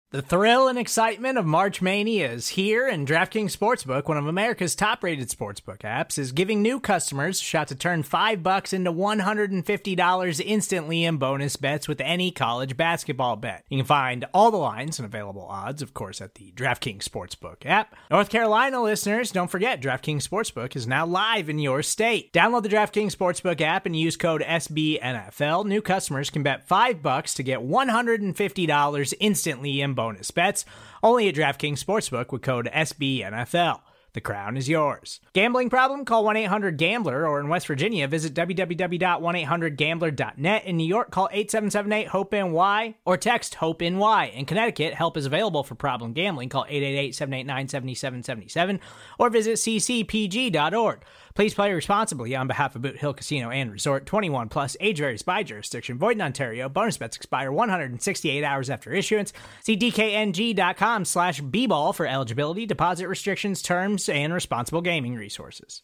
The thrill and excitement of March Mania is here, and DraftKings Sportsbook, one of America's top-rated sportsbook apps, is giving new customers a shot to turn $5 into $150 instantly in bonus bets with any college basketball bet. You can find all the lines and available odds, of course, at the DraftKings Sportsbook app. North Carolina listeners, don't forget, DraftKings Sportsbook is now live in your state. Download the DraftKings Sportsbook app and use code SBNFL. New customers can bet $5 to get $150 instantly in bonus bets, only at DraftKings Sportsbook with code SBNFL. The crown is yours. Gambling problem? Call 1-800-GAMBLER, or in West Virginia, visit www.1800gambler.net. In New York, call 877-8-HOPE-NY or text HOPE-NY. In Connecticut, help is available for problem gambling. Call 888-789-7777 or visit ccpg.org. Please play responsibly on behalf of Boot Hill Casino and Resort. 21 plus, age varies by jurisdiction. Void in Ontario. Bonus bets expire 168 hours after issuance. See dkng.com/bball for eligibility, deposit restrictions, terms, and responsible gaming resources.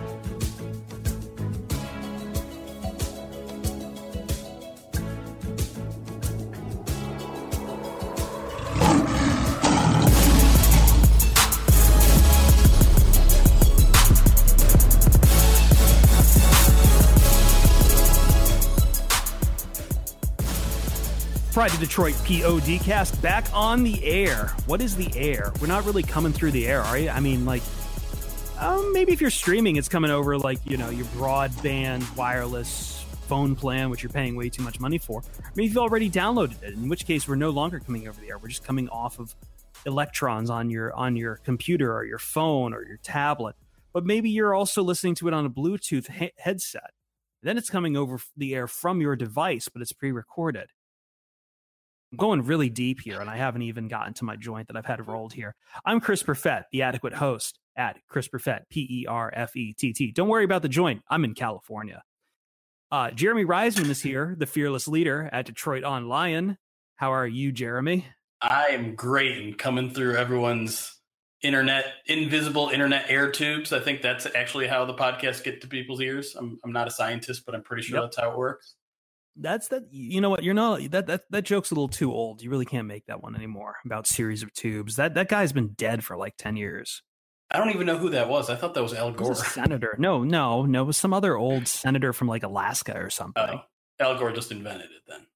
Friday Detroit PODcast back on the air. What is the air? We're not really coming through the air, are you? I mean, like, maybe if you're streaming, it's coming over like, you know, your broadband wireless phone plan, which you're paying way too much money for. Maybe you've already downloaded it, in which case we're no longer coming over the air. We're just coming off of electrons on your computer or your phone or your tablet. But maybe you're also listening to it on a Bluetooth headset. Then it's coming over the air from your device, but it's pre-recorded. I'm going really deep here, and I haven't even gotten to my joint that I've had rolled here. I'm Chris Perfett, the adequate host at Chris Perfett, Perfett. Don't worry about the joint. I'm in California. Jeremy Reisman is here, the fearless leader at Detroit On Lion. How are you, Jeremy? I am great and coming through everyone's invisible internet air tubes. I think that's actually how the podcasts get to people's ears. I'm not a scientist, but I'm pretty sure that's how it works. That's that. You know what? You're not that joke's a little too old. You really can't make that one anymore about series of tubes. That guy's been dead for like 10 years. I don't even know who that was. I thought that was Al Gore. Was a senator. No. It was some other old senator from like Alaska or something. Al Gore just invented it then.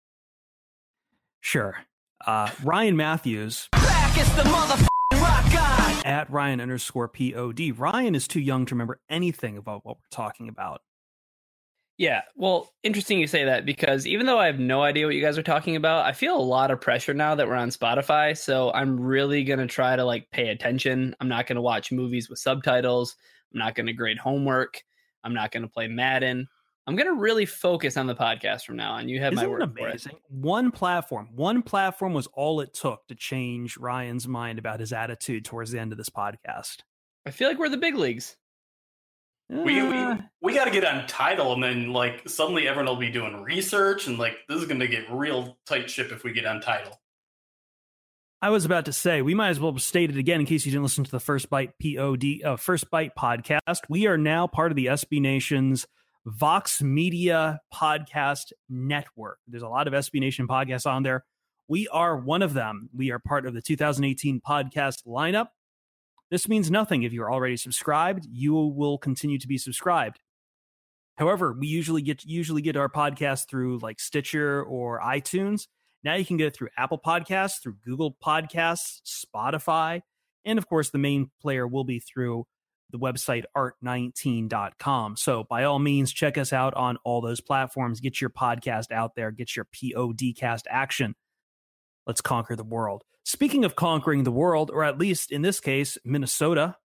Sure. Ryan Matthews. Back is the motherfucking rock guy. At Ryan_POD. Ryan is too young to remember anything about what we're talking about. Yeah, well, interesting you say that, because even though I have no idea what you guys are talking about, I feel a lot of pressure now that we're on Spotify. So I'm really going to try to like pay attention. I'm not going to watch movies with subtitles. I'm not going to grade homework. I'm not going to play Madden. I'm going to really focus on the podcast from now on. You have my word for it. One platform was all it took to change Ryan's mind about his attitude towards the end of this podcast. I feel like we're the big leagues. We got to get on Tidal, and then like suddenly everyone will be doing research, and like this is going to get real tight ship if we get on Tidal. I was about to say we might as well state it again in case you didn't listen to the First Bite First Bite podcast. We are now part of the SB Nation's Vox Media Podcast Network. There's a lot of SB Nation podcasts on there. We are one of them. We are part of the 2018 podcast lineup. This means nothing if you're already subscribed. You will continue to be subscribed. However, we usually get our podcast through like Stitcher or iTunes. Now you can get it through Apple Podcasts, through Google Podcasts, Spotify, and of course the main player will be through the website art19.com. So by all means, check us out on all those platforms. Get your podcast out there. Get your podcast action. Let's conquer the world. Speaking of conquering the world, or at least in this case, Wisconsin.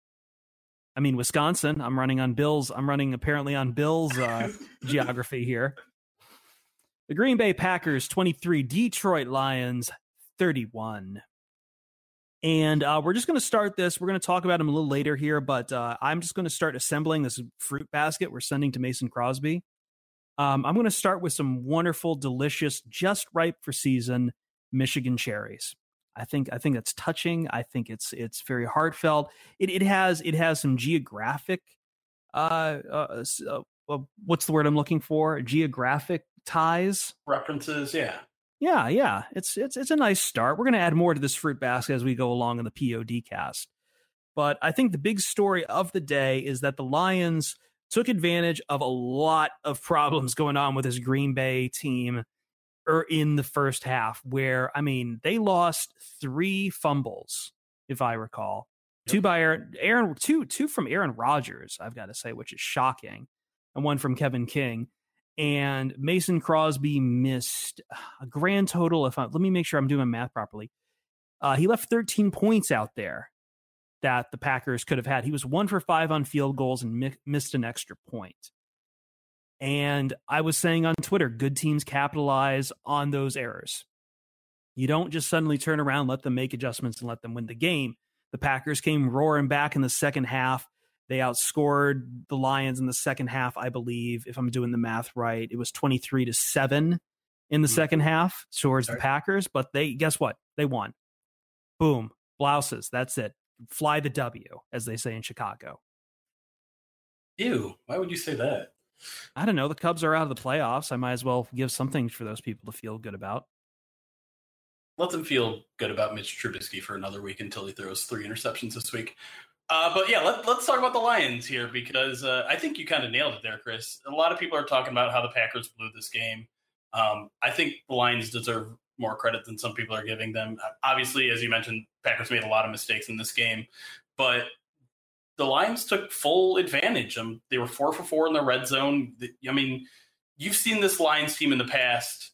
I'm running apparently on Bill's geography here. The Green Bay Packers 23, Detroit Lions 31. And we're just going to start this. We're going to talk about him a little later here, but I'm just going to start assembling this fruit basket we're sending to Mason Crosby. I'm going to start with some wonderful, delicious, just ripe for season Michigan cherries. I think that's touching. I think it's very heartfelt. It has some geographic what's the word I'm looking for? Geographic ties. References, yeah. Yeah. It's a nice start. We're going to add more to this fruit basket as we go along in the POD cast. But I think the big story of the day is that the Lions took advantage of a lot of problems going on with this Green Bay team in the first half, where, I mean, they lost 3 fumbles, if I recall. Yep. Two from Aaron Rodgers, I've got to say, which is shocking, and 1 from Kevin King. And Mason Crosby missed a grand total. Let me make sure I'm doing my math properly. He left 13 points out there that the Packers could have had. He was 1 for 5 on field goals and missed an extra point. And I was saying on Twitter, good teams capitalize on those errors. You don't just suddenly turn around, let them make adjustments, and let them win the game. The Packers came roaring back in the second half. They outscored the Lions in the second half, I believe, if I'm doing the math right. It was 23-7 in the second half towards the Packers. But guess what? They won. Boom. Blouses. That's it. Fly the W, as they say in Chicago. Ew. Why would you say that? I don't know. The Cubs are out of the playoffs. I might as well give something for those people to feel good about. Let them feel good about Mitch Trubisky for another week until he throws 3 interceptions this week. But yeah, let's talk about the Lions here, because I think you kind of nailed it there, Chris. A lot of people are talking about how the Packers blew this game. I think the Lions deserve more credit than some people are giving them. Obviously, as you mentioned, Packers made a lot of mistakes in this game, but the Lions took full advantage. They were 4 for 4 in the red zone. I mean, you've seen this Lions team in the past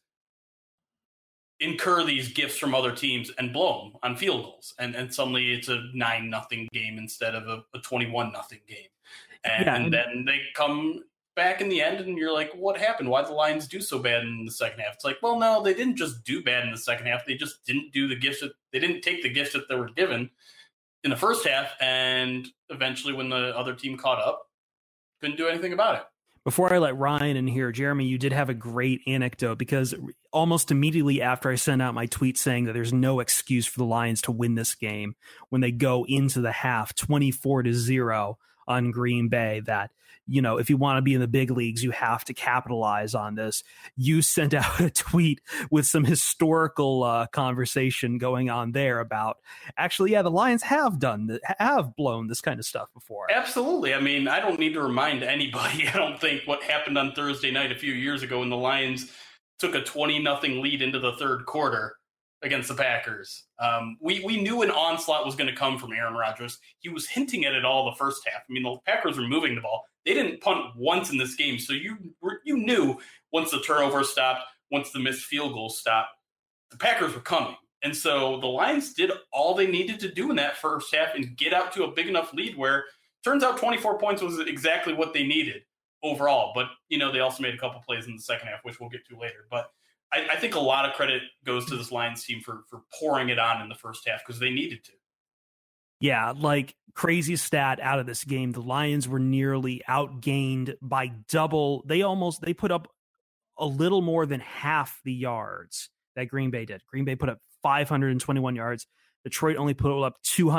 incur these gifts from other teams and blow them on field goals. And suddenly it's a 9-0 game instead of a 21-0 game. And then they come back in the end and you're like, what happened? Why did the Lions do so bad in the second half? It's like, well, no, they didn't just do bad in the second half. They just didn't do the gifts they didn't take the gifts that they were given in the first half. And eventually when the other team caught up, couldn't do anything about it. Before I let Ryan in here, Jeremy, you did have a great anecdote, because almost immediately after I sent out my tweet saying that there's no excuse for the Lions to win this game when they go into the half 24-0 on Green Bay, that, you know, if you want to be in the big leagues, you have to capitalize on this. You sent out a tweet with some historical conversation going on there about, actually, yeah, the Lions have blown this kind of stuff before. Absolutely. I mean, I don't need to remind anybody, I don't think, what happened on Thursday night a few years ago when the Lions took a 20-0 lead into the third quarter against the Packers. We knew an onslaught was going to come from Aaron Rodgers. He was hinting at it all the first half. I mean, the Packers were moving the ball. They didn't punt once in this game, so you knew once the turnover stopped, once the missed field goal stopped, the Packers were coming. And so the Lions did all they needed to do in that first half and get out to a big enough lead where turns out 24 points was exactly what they needed overall. But, you know, they also made a couple plays in the second half, which we'll get to later. But I think a lot of credit goes to this Lions team for pouring it on in the first half because they needed to. Yeah, like, crazy stat out of this game. The Lions were nearly outgained by double. They put up a little more than half the yards that Green Bay did. Green Bay put up 521 yards. Detroit only put up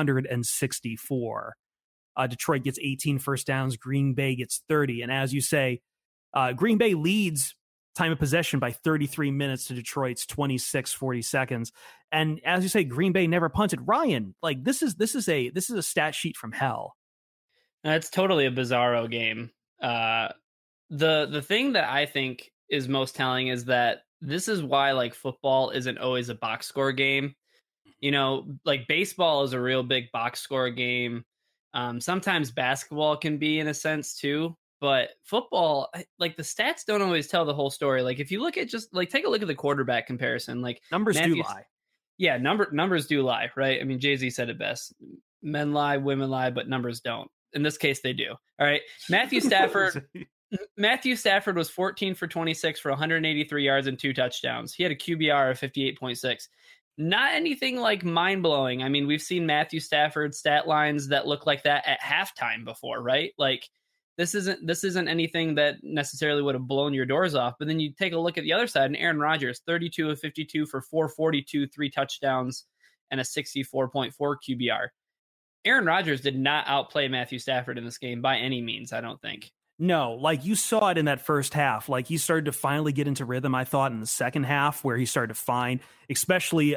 264. Detroit gets 18 first downs. Green Bay gets 30. And as you say, Green Bay leads time of possession by 33 minutes to Detroit's 40 seconds. And as you say, Green Bay never punted. Ryan, like, this is a stat sheet from hell. It's totally a bizarro game. The thing that I think is most telling is that this is why, like, football isn't always a box score game. You know, like, baseball is a real big box score game. Sometimes basketball can be, in a sense, too. But football, like, the stats don't always tell the whole story. Like, if you look at just, like, take a look at the quarterback comparison. Like, numbers do lie. Yeah, numbers do lie, right? I mean, Jay-Z said it best. Men lie, women lie, but numbers don't. In this case, they do. All right. Matthew Stafford was 14 for 26 for 183 yards and 2 touchdowns. He had a QBR of 58.6. Not anything like mind-blowing. I mean, we've seen Matthew Stafford stat lines that look like that at halftime before, right? Like, this isn't anything that necessarily would have blown your doors off. But then you take a look at the other side, and Aaron Rodgers, 32 of 52 for 442, 3 touchdowns, and a 64.4 QBR. Aaron Rodgers did not outplay Matthew Stafford in this game by any means, I don't think. No, like you saw it in that first half. Like he started to finally get into rhythm, I thought, in the second half, where he started to find, especially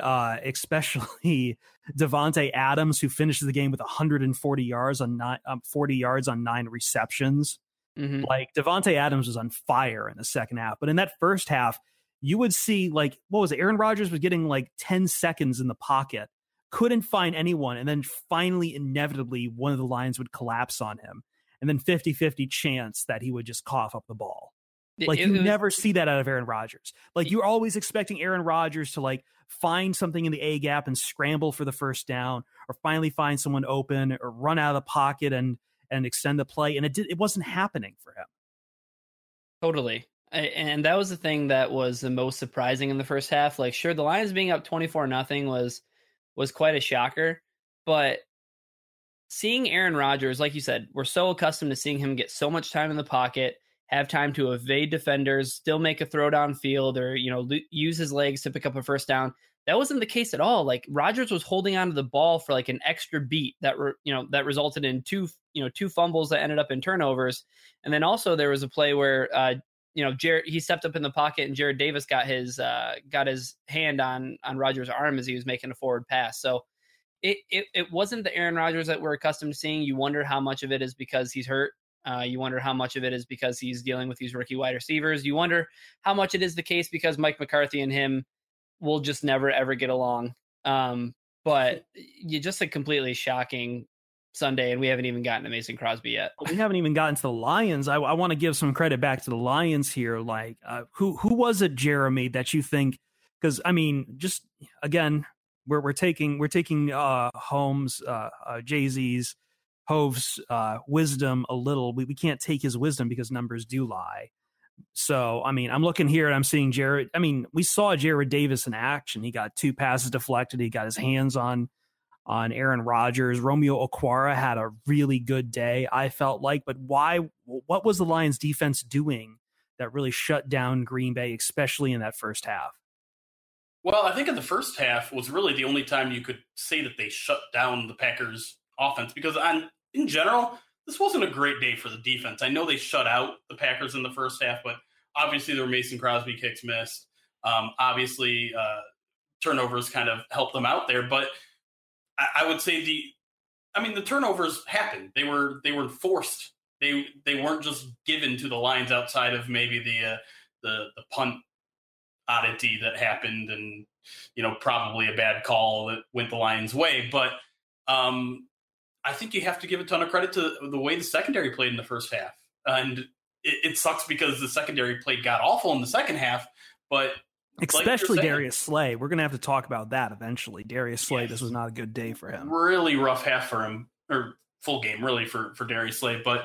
Devontae Adams, who finishes the game with 140 yards on 40 yards on 9 receptions. Mm-hmm. Like Devontae Adams was on fire in the second half. But in that first half, you would see, like, what was it? Aaron Rodgers was getting like 10 seconds in the pocket, couldn't find anyone. And then finally, inevitably, one of the Lions would collapse on him. And then 50-50 chance that he would just cough up the ball. Like you never see that out of Aaron Rodgers. Like you're always expecting Aaron Rodgers to like find something in the A gap and scramble for the first down, or finally find someone open, or run out of the pocket and extend the play. And it wasn't happening for him. Totally. And that was the thing that was the most surprising in the first half. Like, sure, the Lions being up 24-0 was quite a shocker, but seeing Aaron Rodgers, like you said, we're so accustomed to seeing him get so much time in the pocket, have time to evade defenders, still make a throw downfield, or, use his legs to pick up a first down. That wasn't the case at all. Like Rodgers was holding onto the ball for like an extra beat that resulted in two fumbles that ended up in turnovers. And then also there was a play where, Jared, he stepped up in the pocket and Jared Davis got his hand on Rodgers' arm as he was making a forward pass. So it wasn't the Aaron Rodgers that we're accustomed to seeing. You wonder how much of it is because he's hurt. You wonder how much of it is because he's dealing with these rookie wide receivers. You wonder how much it is the case because Mike McCarthy and him will just never, ever get along. But you just a completely shocking Sunday, and we haven't even gotten to Mason Crosby yet. We haven't even gotten to the Lions. I want to give some credit back to the Lions here. Like, who was it, Jeremy, that you think? Because I mean, just again, we're taking Holmes, Jay-Z's, Hove's wisdom a little. We can't take his wisdom because numbers do lie. So, I mean, I'm looking here and I'm seeing Jared. I mean, we saw Jared Davis in action. He got 2 passes deflected. He got his hands on Aaron Rodgers. Romeo Okwara had a really good day, I felt like. But what was the Lions defense doing that really shut down Green Bay, especially in that first half? Well, I think in the first half was really the only time you could say that they shut down the Packers offense, because in general, this wasn't a great day for the defense. I know they shut out the Packers in the first half, but obviously there were Mason Crosby kicks missed. Obviously, turnovers kind of helped them out there. But I would say the turnovers happened. They were forced. They weren't just given to the Lions outside of maybe the punt oddity that happened and, probably a bad call that went the Lions' way. But I think you have to give a ton of credit to the way the secondary played in the first half. And it sucks because the secondary played god awful in the second half, but especially like Darius Slay. We're going to have to talk about that eventually. Darius Slay, yes. This was not a good day for him. Really rough half for him, or full game really for Darius Slay. But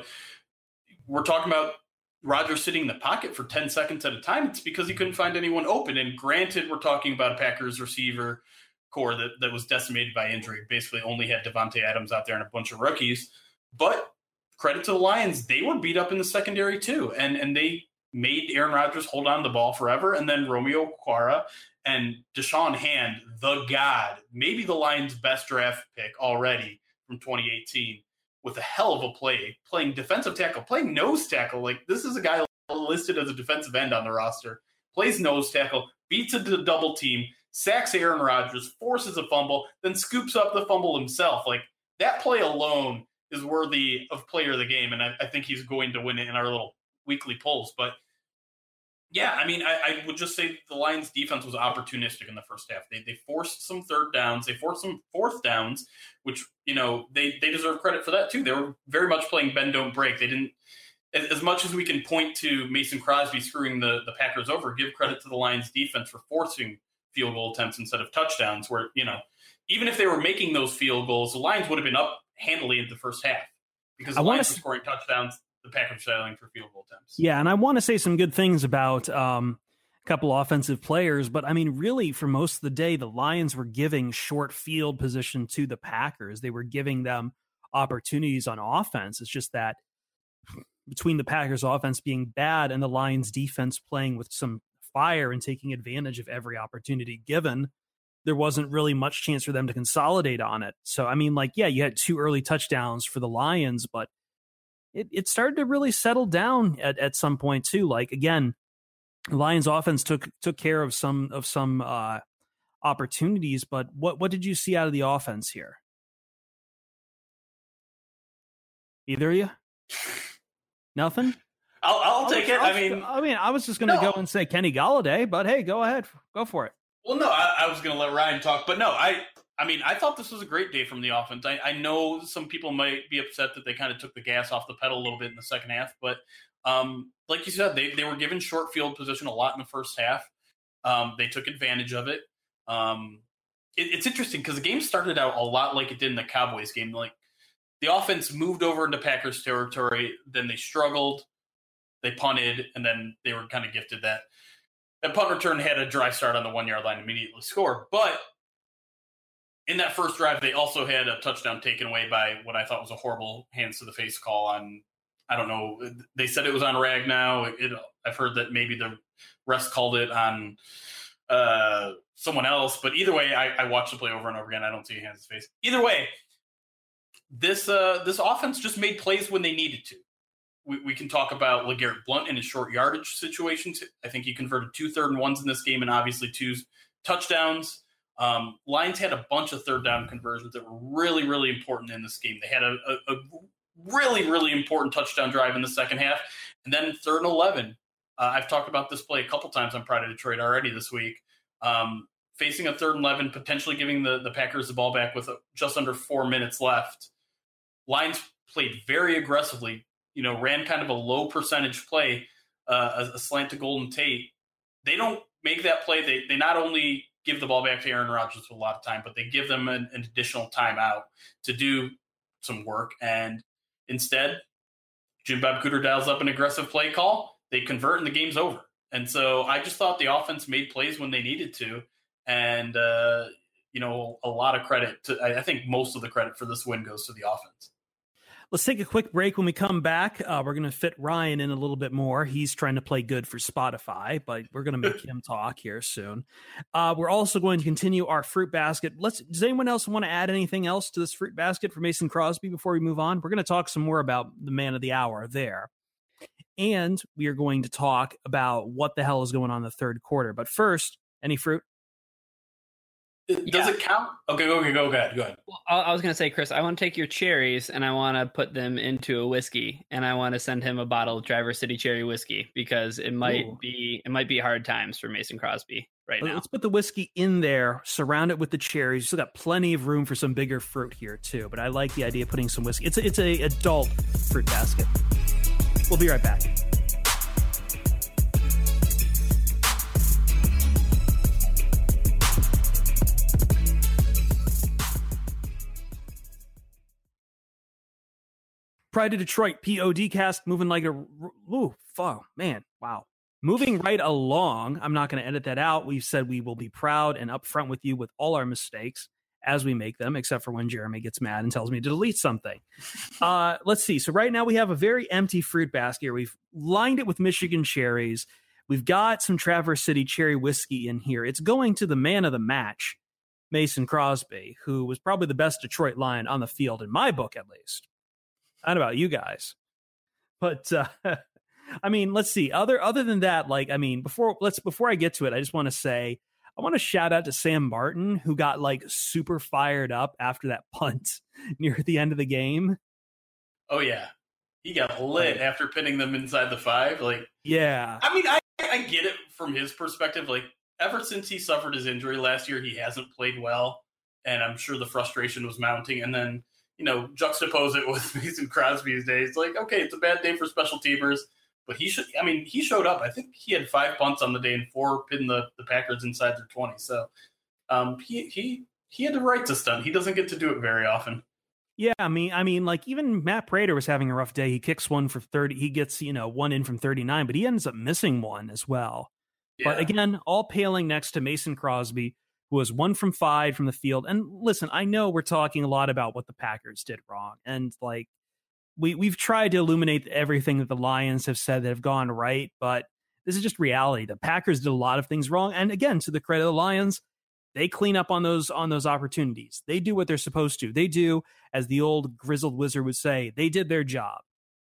we're talking about Rodgers sitting in the pocket for 10 seconds at a time. It's because he couldn't find anyone open. And granted, we're talking about a Packers receiver core that was decimated by injury. Basically only had Devontae Adams out there and a bunch of rookies. But credit to the Lions, they were beat up in the secondary too. And they made Aaron Rodgers hold on to the ball forever. And then Romeo Okwara and Deshaun Hand, the god, maybe the Lions' best draft pick already from 2018, with a hell of a play, playing defensive tackle, playing nose tackle. Like, this is a guy listed as a defensive end on the roster, plays nose tackle, beats a double team, sacks Aaron Rodgers, forces a fumble, then scoops up the fumble himself. Like, that play alone is worthy of player of the game, and I think he's going to win it in our little weekly polls. But yeah, I mean, I would just say the Lions defense was opportunistic in the first half. They forced some third downs. They forced some fourth downs, which, they deserve credit for that too. They were very much playing bend, don't break. They didn't, as much as we can point to Mason Crosby screwing the Packers over, give credit to the Lions defense for forcing field goal attempts instead of touchdowns, where, even if they were making those field goals, the Lions would have been up handily in the first half because the Lions were scoring touchdowns. The Packers settling for field goal attempts. Yeah, and I want to say some good things about a couple offensive players, but I mean, really, for most of the day, the Lions were giving short field position to the Packers. They were giving them opportunities on offense. It's just that between the Packers offense being bad and the Lions defense playing with some fire and taking advantage of every opportunity given, there wasn't really much chance for them to consolidate on it. So, I mean, like, yeah, you had 2 early touchdowns for the Lions, but it started to really settle down at some point too. Like again, Lions offense took care of some opportunities, but what did you see out of the offense here? Either of you? Nothing? I'll take it. I was just going to go and say Kenny Golladay, but hey, go ahead. Go for it. Well, no, I was going to let Ryan talk, but no, I thought this was a great day from the offense. I know some people might be upset that they kind of took the gas off the pedal a little bit in the second half, but like you said, they were given short field position a lot in the first half. They took advantage of it. It's interesting because the game started out a lot like it did in the Cowboys game. Like the offense moved over into Packers territory, then they struggled, they punted, and then they were kind of gifted that punt return had a dry start on the 1 yard line, immediately scored. But in that first drive, they also had a touchdown taken away by what I thought was a horrible hands to the face call on, I don't know. They said it was on Ragnow. I've heard that maybe the refs called it on someone else. But either way, I watched the play over and over again. I don't see a hands to the face. Either way, this offense just made plays when they needed to. We can talk about LeGarrette Blount in his short yardage situations. I think he converted 2 3rd-and-1s in this game and obviously 2 touchdowns. Lions had a bunch of third down conversions that were really, really important in this game. They had a really, really important touchdown drive in the second half. And then 3rd and 11. I've talked about this play a couple times on Pride of Detroit already this week. Facing a 3rd and 11, potentially giving the Packers the ball back with just under 4 minutes left. Lions played very aggressively, ran kind of a low percentage play, a slant to Golden Tate. They don't make that play. They not only give the ball back to Aaron Rodgers with a lot of time, but they give them an additional timeout to do some work. And instead, Jim Bob Cooter dials up an aggressive play call. They convert and the game's over. And so I just thought the offense made plays when they needed to. And, a lot of credit I think most of the credit for this win goes to the offense. Let's take a quick break. When we come back, we're going to fit Ryan in a little bit more. He's trying to play good for Spotify, but we're going to make him talk here soon. We're also going to continue our fruit basket. Does anyone else want to add anything else to this fruit basket for Mason Crosby before we move on? We're going to talk some more about the man of the hour there. And we are going to talk about what the hell is going on in the third quarter. But first, any fruit? Does it count? Okay, go ahead. Well, I was going to say, Chris, I want to take your cherries and I want to put them into a whiskey, and I want to send him a bottle of Traverse City Cherry whiskey because it might be hard times for Mason Crosby right now. Let's put the whiskey in there, surround it with the cherries. You still got plenty of room for some bigger fruit here too. But I like the idea of putting some whiskey. It's a adult fruit basket. We'll be right back. Pride of Detroit, PODcast, moving like moving right along. I'm not going to edit that out. We've said we will be proud and upfront with you with all our mistakes as we make them, except for when Jeremy gets mad and tells me to delete something. Let's see. So right now we have a very empty fruit basket. We've lined it with Michigan cherries. We've got some Traverse City Cherry whiskey in here. It's going to the man of the match, Mason Crosby, who was probably the best Detroit Lion on the field, in my book at least. I don't know about you guys, but let's see. Other than that, before I get to it, I just want to say I want to shout out to Sam Martin, who got super fired up after that punt near the end of the game. Oh yeah, he got lit after pinning them inside the 5. Yeah. I get it from his perspective. Ever since he suffered his injury last year, he hasn't played well, and I'm sure the frustration was mounting. And then, juxtapose it with Mason Crosby's days. Okay, it's a bad day for special teamers, but he showed up. I think he had 5 punts on the day and 4 pinned the Packers inside their 20. So he had the right to stunt. He doesn't get to do it very often. Yeah, even Matt Prater was having a rough day. He kicks one for 30. He gets, one in from 39, but he ends up missing one as well. Yeah. But again, all paling next to Mason Crosby, who was 1 from 5 from the field. And listen, I know we're talking a lot about what the Packers did wrong. And we've tried to illuminate everything that the Lions have said that have gone right, but this is just reality. The Packers did a lot of things wrong. And again, to the credit of the Lions, they clean up on those opportunities. They do what they're supposed to. They do, as the old grizzled wizard would say, they did their job.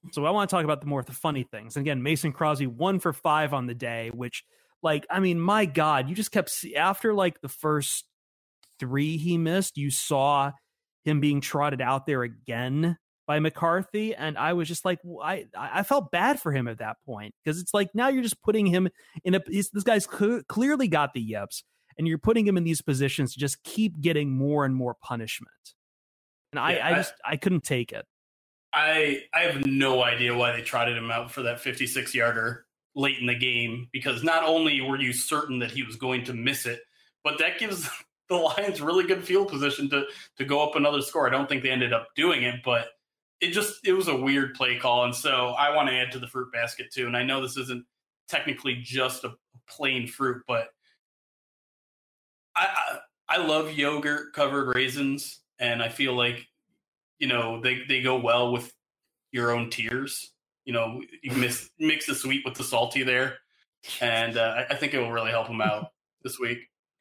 So I want to talk about the funny things. And again, Mason Crosby 1 for 5 on the day, which, like, I mean, my God, you just kept after like the first 3 he missed, you saw him being trotted out there again by McCarthy, and I was just like, I felt bad for him at that point, because it's like now you're just putting him in this guy's clearly got the yips, and you're putting him in these positions to just keep getting more and more punishment. And I couldn't take it. I have no idea why they trotted him out for that 56-yarder late in the game, because not only were you certain that he was going to miss it, but that gives the Lions really good field position to go up another score. I don't think they ended up doing it, but it was a weird play call. And so I want to add to the fruit basket too. And I know this isn't technically just a plain fruit, but I love yogurt covered raisins. And I feel like, you know, they go well with your own tears. You know, you mix the sweet with the salty there. And I think it will really help them out this week.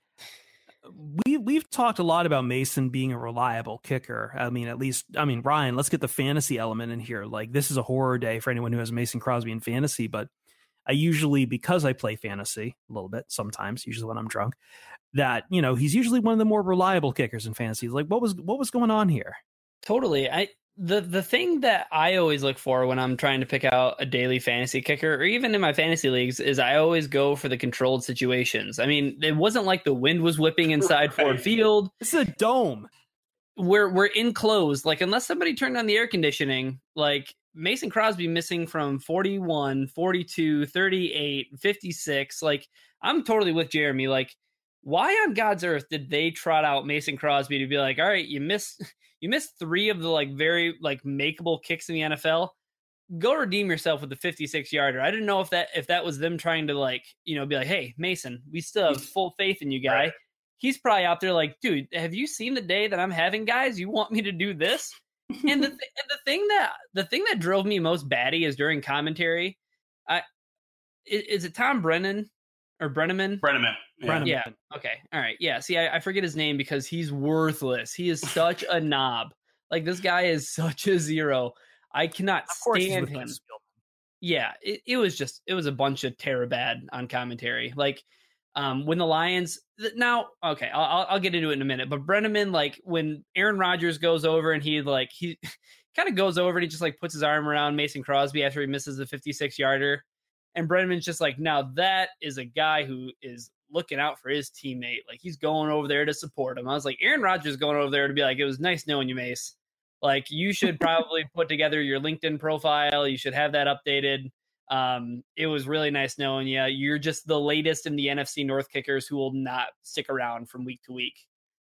We've talked a lot about Mason being a reliable kicker. I mean, Ryan, let's get the fantasy element in here. Like, this is a horror day for anyone who has Mason Crosby in fantasy, but I usually, because I play fantasy a little bit sometimes, usually when I'm drunk, that, you know, he's usually one of the more reliable kickers in fantasy. Like, what was going on here? Totally. The thing that I always look for when I'm trying to pick out a daily fantasy kicker, or even in my fantasy leagues, is I always go for the controlled situations. I mean, it wasn't like the wind was whipping inside Ford Field. This is a dome. We're enclosed. Like, unless somebody turned on the air conditioning, like Mason Crosby missing from 41, 42, 38, 56. Like, I'm totally with Jeremy. Like, why on God's earth did they trot out Mason Crosby to be like, all right, you missed 3 of the like very like makeable kicks in the NFL. Go redeem yourself with the 56-yarder. I didn't know if that was them trying to, like, you know, be like, hey, Mason, we still have full faith in you, guy. Right. He's probably out there like, dude, have you seen the day that I'm having, guys? You want me to do this? And the thing that drove me most batty is during commentary. Is it Tom Brennan? Or Brenneman? Brenneman. Yeah. Okay. All right. Yeah. See, I forget his name because he's worthless. He is such a knob. Like, this guy is such a zero. I cannot stand him. Yeah. It was a bunch of terror-bad on commentary. Like, when the Lions now, okay, I'll get into it in a minute, but Brenneman, like, when Aaron Rodgers goes over and he kind of goes over and he just like puts his arm around Mason Crosby after he misses the 56-yarder. And Brenneman's just like, now that is a guy who is looking out for his teammate. Like, he's going over there to support him. I was like, Aaron Rodgers going over there to be like, it was nice knowing you, Mace. Like, you should probably put together your LinkedIn profile. You should have that updated. It was really nice knowing you. You're just the latest in the NFC North kickers who will not stick around from week to week.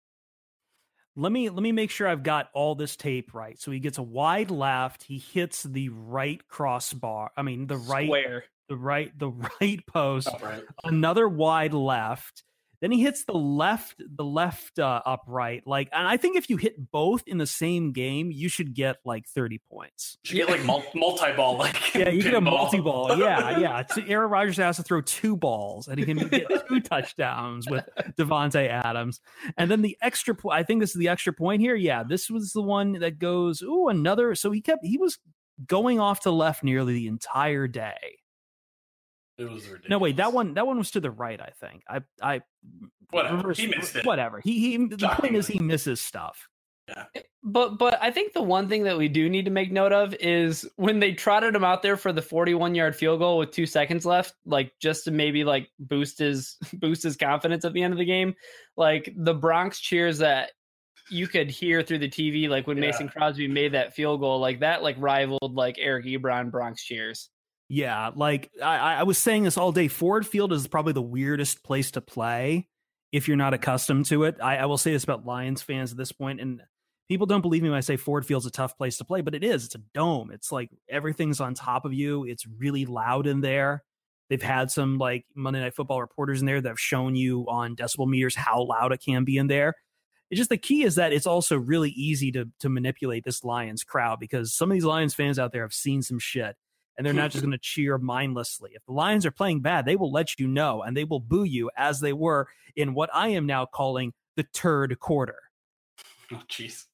Let me make sure I've got all this tape right. So he gets a wide left. He hits the right crossbar. I mean, the right square. The right post, Upright. Another wide left. Then he hits the left upright. Like, and I think if you hit both in the same game, you should get like 30 points. You should get like multi-ball, like yeah, you get a multi-ball. Yeah. So Aaron Rodgers has to throw 2 balls, and he can get 2 touchdowns with Devontae Adams. And then the extra point. I think this is the extra point here. Yeah, this was the one that goes. Ooh, another. So he was going off to left nearly the entire day. It was ridiculous. No, wait, that one was to the right, I think. Whatever. He missed it. Whatever. The point is he misses stuff. Yeah. But I think the one thing that we do need to make note of is when they trotted him out there for the 41-yard field goal with 2 seconds left, like, just to maybe like boost his confidence at the end of the game. Like, the Bronx cheers that you could hear through the TV, like when Mason Crosby made that field goal, like that, like rivaled like Eric Ebron Bronx cheers. Yeah, like I was saying this all day. Ford Field is probably the weirdest place to play if you're not accustomed to it. I will say this about Lions fans at this point, and people don't believe me when I say Ford Field's a tough place to play, but it is. It's a dome. It's like everything's on top of you. It's really loud in there. They've had some like Monday Night Football reporters in there that have shown you on decibel meters how loud it can be in there. It's just the key is that it's also really easy to manipulate this Lions crowd, because some of these Lions fans out there have seen some shit. And they're not just going to cheer mindlessly. If the Lions are playing bad, they will let you know, and they will boo you as they were in what I am now calling the turd quarter. Oh, jeez.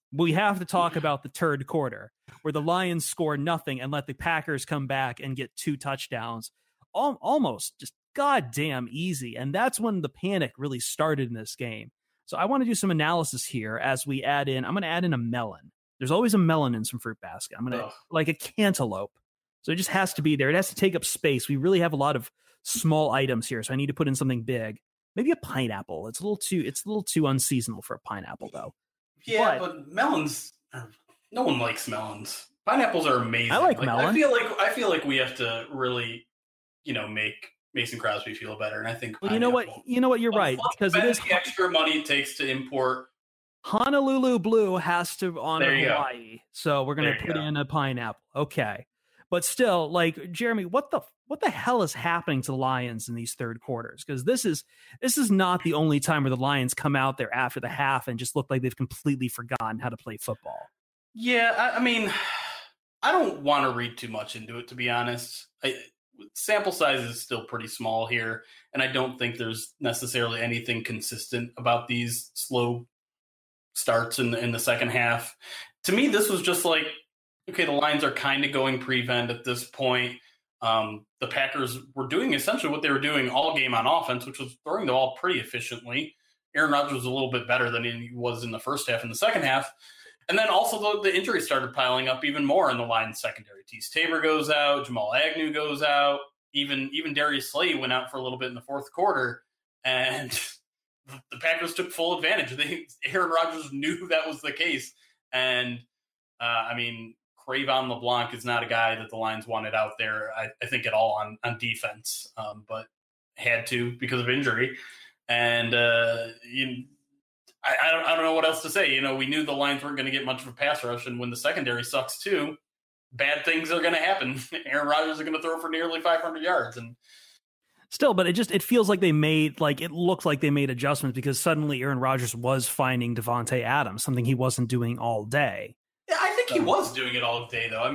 we have to talk about the third quarter where the Lions score nothing and let the Packers come back and get 2 touchdowns. Almost just goddamn easy. And that's when the panic really started in this game. So I want to do some analysis here as we I'm going to add in a melon. There's always a melon in some fruit basket. I'm going to, like a cantaloupe. So it just has to be there. It has to take up space. We really have a lot of small items here. So I need to put in something big. Maybe a pineapple. It's a little too unseasonal for a pineapple though. Yeah, but melons, no one likes melons. Pineapples are amazing. I like melon. I feel like we have to really, make Mason Crosby feel better. And I think you know what? You're right, because it is the extra money it takes to import. Honolulu Blue has to honor Hawaii, so we're going to put in a pineapple. Okay, but still, like Jeremy, what the hell is happening to the Lions in these third quarters? Because this is not the only time where the Lions come out there after the half and just look like they've completely forgotten how to play football. Yeah, I mean, I don't want to read too much into it, to be honest. Sample size is still pretty small here, and I don't think there's necessarily anything consistent about these slow starts in the second half. To me, this was just like, okay, the Lions are kind of going prevent at this point. The Packers were doing essentially what they were doing all game on offense, which was throwing the ball pretty efficiently. Aaron Rodgers was a little bit better than he was in the first half and the second half. And then also the injuries started piling up even more in the Lions secondary. Tease Tabor goes out, Jamal Agnew goes out, even Darius Slay went out for a little bit in the fourth quarter, and the Packers took full advantage. Aaron Rodgers knew that was the case, and Cravon LeBlanc is not a guy that the Lions wanted out there, I think, at all on defense, but had to because of injury. And I don't know what else to say. We knew the Lions weren't going to get much of a pass rush, and when the secondary sucks too, bad things are going to happen. Aaron Rodgers is going to throw for nearly 500 yards, and still, but it feels like it looked like they made adjustments because suddenly Aaron Rodgers was finding Devontae Adams, something he wasn't doing all day. Yeah, I think he was doing it all day, though.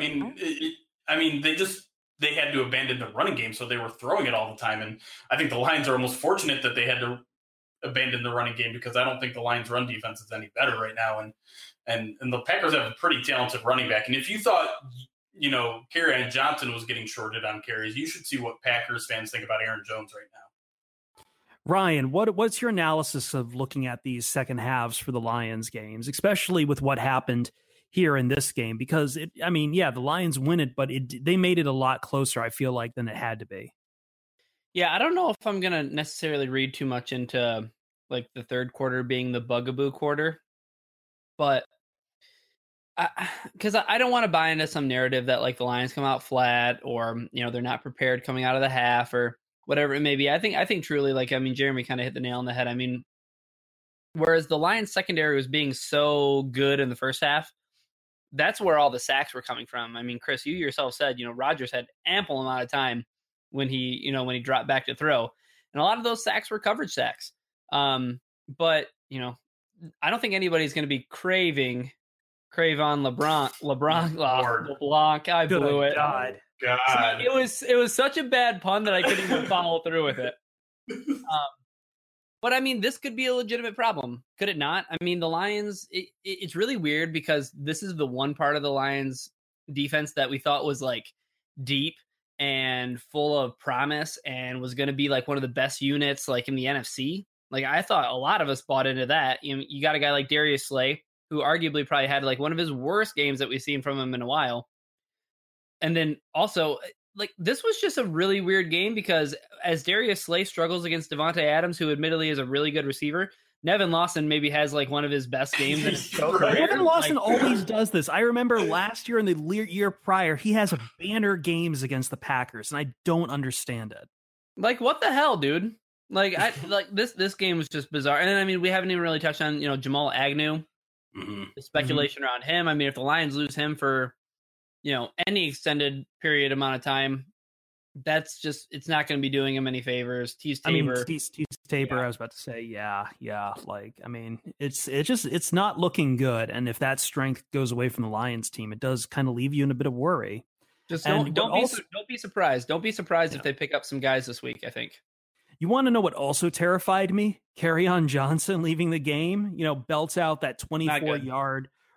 They had to abandon the running game, so they were throwing it all the time. And I think the Lions are almost fortunate that they had to abandon the running game because I don't think the Lions' run defense is any better right now. And the Packers have a pretty talented running back. And if you thought, Kerryon Johnson was getting shorted on carries, you should see what Packers fans think about Aaron Jones right now. Ryan, what's your analysis of looking at these second halves for the Lions games, especially with what happened here in this game? Because the Lions win it, but they made it a lot closer, I feel like, than it had to be. Yeah, I don't know if I'm going to necessarily read too much into like the third quarter being the bugaboo quarter, but because I don't want to buy into some narrative that like the Lions come out flat or, they're not prepared coming out of the half or whatever it may be. I think truly, Jeremy kind of hit the nail on the head. Whereas the Lions secondary was being so good in the first half, that's where all the sacks were coming from. Chris, you yourself said, Rodgers had ample amount of time when he dropped back to throw. And a lot of those sacks were coverage sacks. But, I don't think anybody's going to be craving Cravon LeBlanc. I blew it. God. See, it was such a bad pun that I couldn't even follow through with it. But this could be a legitimate problem. Could it not? The Lions, it's really weird because this is the one part of the Lions defense that we thought was like deep and full of promise and was going to be like one of the best units like in the NFC. Like I thought a lot of us bought into that. You got a guy like Darius Slay, who arguably probably had like one of his worst games that we've seen from him in a while. And then also, like, this was just a really weird game because as Darius Slay struggles against Devontae Adams, who admittedly is a really good receiver, Nevin Lawson maybe has like one of his best games in his career. Nevin Lawson always does this. I remember last year and the year prior, he has banner games against the Packers, and I don't understand it. Like, what the hell, dude? Like, this game was just bizarre. And then, we haven't even really touched on, Jamal Agnew. Mm-hmm. The speculation around him. If the Lions lose him for, any extended period amount of time, that's just, it's not going to be doing him any favors. Tease Tabor. Tease Tabor, yeah. I was about to say, yeah. Like, it's not looking good. And if that strength goes away from the Lions team, it does kind of leave you in a bit of worry. Just don't be surprised. Don't be surprised if they pick up some guys this week, I think. You want to know what also terrified me? Kerryon Johnson leaving the game, belts out that 24-yard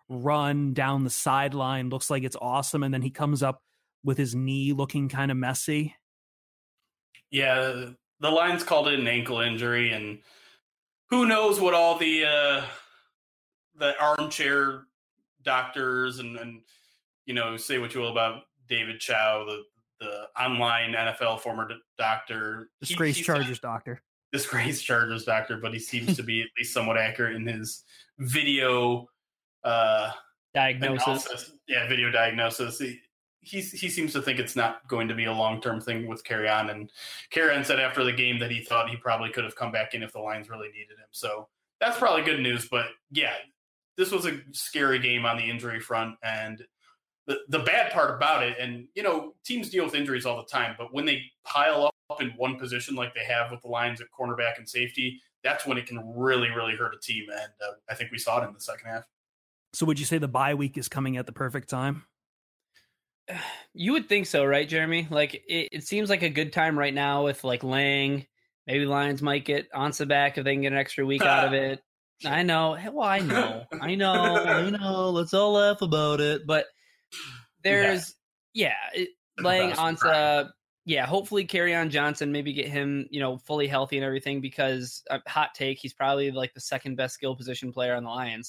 run down the sideline. Looks like it's awesome. And then he comes up with his knee looking kind of messy. Yeah, the Lions called it an ankle injury, and who knows what all the armchair doctors and say what you will about David Chow, the online NFL former doctor, disgraced Chargers doctor, but he seems to be at least somewhat accurate in his video diagnosis. Video diagnosis. He seems to think it's not going to be a long-term thing with Kerryon, and Kerryon said after the game that he thought he probably could have come back in if the Lions really needed him. So that's probably good news. But yeah, this was a scary game on the injury front, and the bad part about it, and teams deal with injuries all the time, but when they pile up in one position like they have with the Lions at cornerback and safety, that's when it can really, really hurt a team. And I think we saw it in the second half. So would you say the bye week is coming at the perfect time? You would think so, right, Jeremy? Like it seems like a good time right now with like Lang. Maybe Lions might get Ansah back if they can get an extra week out of it. I know. Well, I know. Let's all laugh about it. But there's, Lang, Ansah. Yeah, hopefully Kerryon Johnson, maybe get him, fully healthy and everything, because hot take, he's probably like the second best skill position player on the Lions.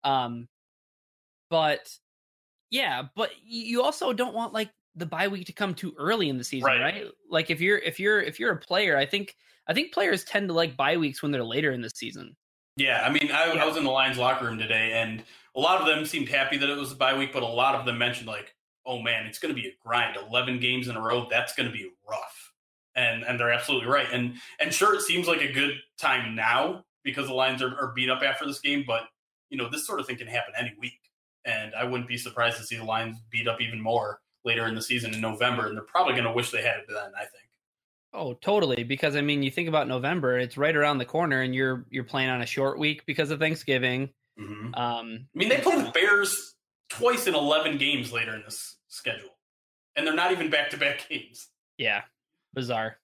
But you also don't want like the bye week to come too early in the season, right? Like if you're a player, I think players tend to like bye weeks when they're later in the season. Yeah, I mean, I was in the Lions locker room today, and a lot of them seemed happy that it was a bye week, but a lot of them mentioned like, oh man, it's going to be a grind. 11 games in a row, that's going to be rough. And they're absolutely right. And sure, it seems like a good time now because the Lions are beat up after this game, but this sort of thing can happen any week. And I wouldn't be surprised to see the Lions beat up even more later in the season in November, and they're probably going to wish they had it then, I think. Oh, totally. Because I mean, you think about November, it's right around the corner, and you're playing on a short week because of Thanksgiving. Mm-hmm. I mean, they play the Bears twice in 11 games later in this schedule, and they're not even back-to-back games. Yeah, bizarre.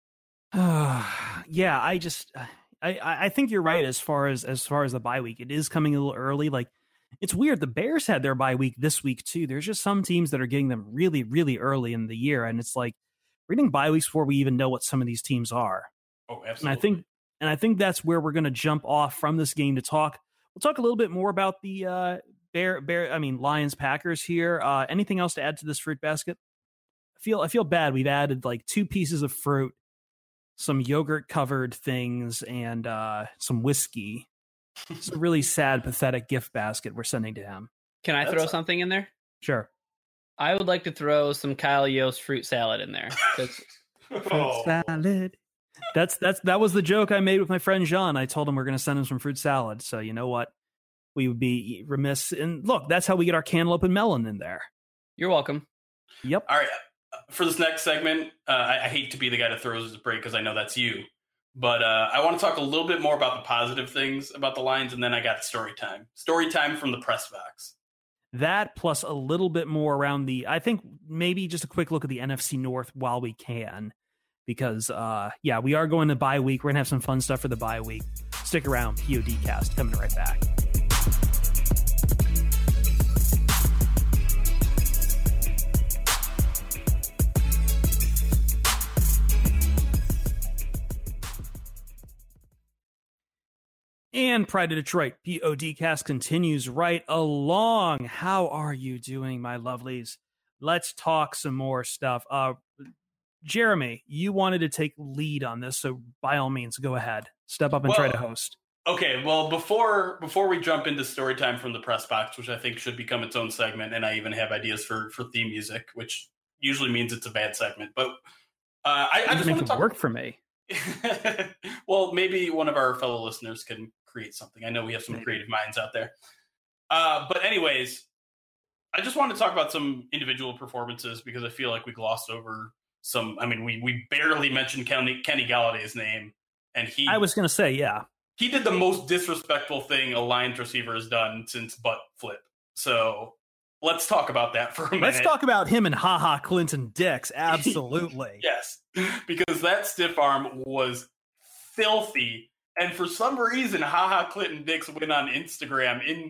Yeah, I think you're right as far as the bye week. It is coming a little early. Like, it's weird. The Bears had their bye week this week too. There's just some teams that are getting them really, really early in the year, and it's like we're getting bye weeks before we even know what some of these teams are. Oh, absolutely. And I think that's where we're going to jump off from this game to talk. We'll talk a little bit more about the Lions Packers here. Anything else to add to this fruit basket? I feel bad. We've added like 2 pieces of fruit, some yogurt covered things, and some whiskey. It's a really sad, pathetic gift basket we're sending to him. Can I throw something in there? Sure. I would like to throw some Kyle Yost fruit salad in there. Fruit salad. That was the joke I made with my friend Jean. I told him we're going to send him some fruit salad. So you know what? We would be remiss. And look, that's how we get our cantaloupe and melon in there. You're welcome. Yep. All right. For this next segment, I hate to be the guy that throws his break because I know that's you. But I want to talk a little bit more about the positive things about the Lions, and then I got story time. Story time from the press box. That plus a little bit more around I think maybe just a quick look at the NFC North while we can. Because, we are going to bye week. We're going to have some fun stuff for the bye week. Stick around. PODcast coming right back. And Pride of Detroit, PODcast continues right along. How are you doing, my lovelies? Let's talk some more stuff. Jeremy, you wanted to take lead on this, so by all means, go ahead. Step up and try to host. Okay, well, before we jump into story time from the press box, which I think should become its own segment, and I even have ideas for theme music, which usually means it's a bad segment. But I just want to talk. Work for me. Well, maybe one of our fellow listeners can create something. I know we have some creative minds out there. But anyways, I just want to talk about some individual performances because I feel like we glossed over some. I mean, we barely mentioned Kenny Galladay's name, and I was going to say, yeah, he did the most disrespectful thing a Lions receiver has done since butt flip. So let's talk about that for a minute. Let's talk about him and HaHa Clinton Dix. Absolutely. Yes, because that stiff arm was filthy. And for some reason, HaHa Clinton Dix went on Instagram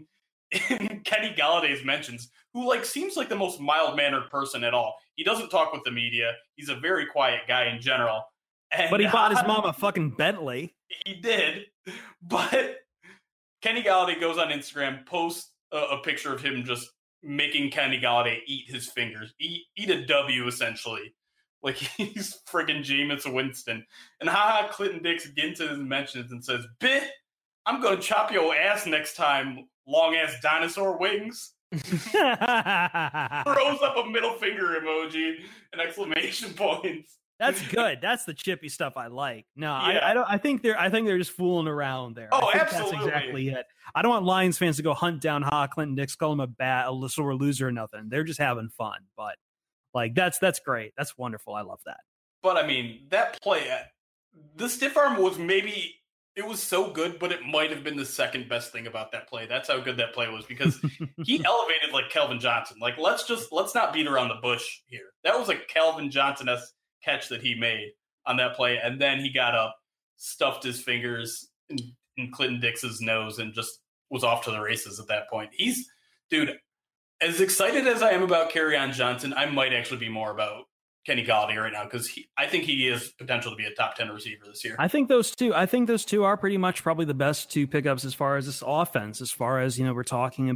in Kenny Galladay's mentions, who like seems like the most mild-mannered person at all. He doesn't talk with the media. He's a very quiet guy in general. But he bought his mom a fucking Bentley. He did. But Kenny Galladay goes on Instagram, posts a picture of him just making Kenny Galladay eat his fingers, eat a W essentially. Like he's friggin' Jameis Winston. And Clinton Dix gets into his mentions and says, "Bit, I'm gonna chop your ass next time, long ass dinosaur wings." Throws up a middle finger emoji and exclamation points. That's good. That's the chippy stuff I like. No, Yeah. I don't. I think they're just fooling around there. Oh, I think absolutely. That's exactly it. I don't want Lions fans to go hunt down Clinton Dix, call him a sore loser or nothing. They're just having fun. But like that's great. That's wonderful. I love that. But I mean, that play, the stiff arm was it was so good, but it might have been the second best thing about that play. That's how good that play was, because he elevated like Calvin Johnson. Like, let's not beat around the bush here. That was a Calvin Johnson-esque catch that he made on that play. And then he got up, stuffed his fingers in Clinton Dix's nose, and just was off to the races at that point. Dude, as excited as I am about Kerryon Johnson, I might actually be more about Kenny Galladay right now, because I think he has potential to be a top 10 receiver this year. I think those two are pretty much probably the best two pickups as far as this offense. As far as, we were talking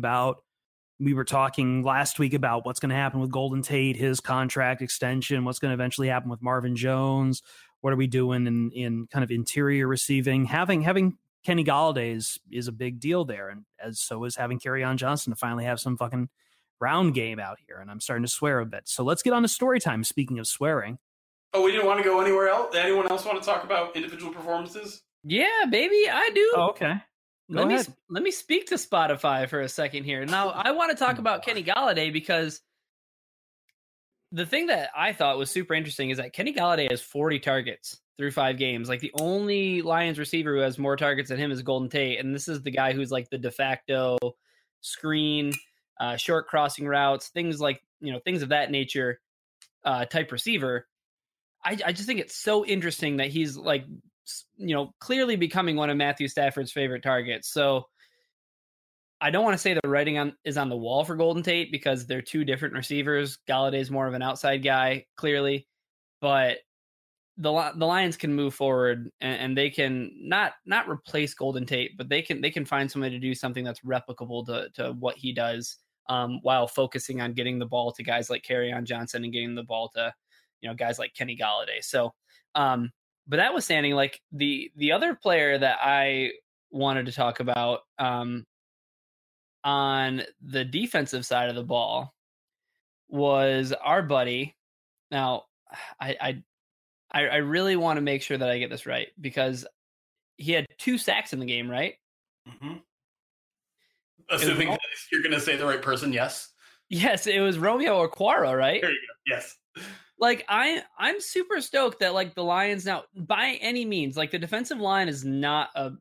last week about what's going to happen with Golden Tate, his contract extension, what's going to eventually happen with Marvin Jones. What are we doing in kind of interior receiving? Having Kenny Galladay is a big deal there, and as so is having Kerryon Johnson to finally have some fucking ground game out here. And I'm starting to swear a bit. So let's get on to story time. Speaking of swearing. Oh, we didn't want to go anywhere else? Anyone else want to talk about individual performances? Yeah, baby, I do. Oh, okay. Go ahead. Let me speak to Spotify for a second here. Now, I want to talk about Kenny Galladay, because the thing that I thought was super interesting is that Kenny Galladay has 40 targets through 5 games. Like, the only Lions receiver who has more targets than him is Golden Tate, and this is the guy who's like the de facto screen, short crossing routes, things like, things of that nature type receiver. I just think it's so interesting that he's like, clearly becoming one of Matthew Stafford's favorite targets. So I don't want to say the writing is on the wall for Golden Tate, because they're two different receivers. Galladay's more of an outside guy, clearly, but the Lions can move forward and they can not replace Golden Tate, but they can find somebody to do something that's replicable to what he does, while focusing on getting the ball to guys like Kerryon Johnson and getting the ball to guys like Kenny Galladay. So, but that was standing. Like the other player that I wanted to talk about on the defensive side of the ball was our buddy. Now, I really want to make sure that I get this right, because he had 2 sacks in the game, right? Mm-hmm. Assuming that you're going to say the right person, yes. Yes, it was Romeo Okwara, right? There you go. Yes. Like, I'm super stoked that, like, the Lions now, by any means, like, the defensive line is not a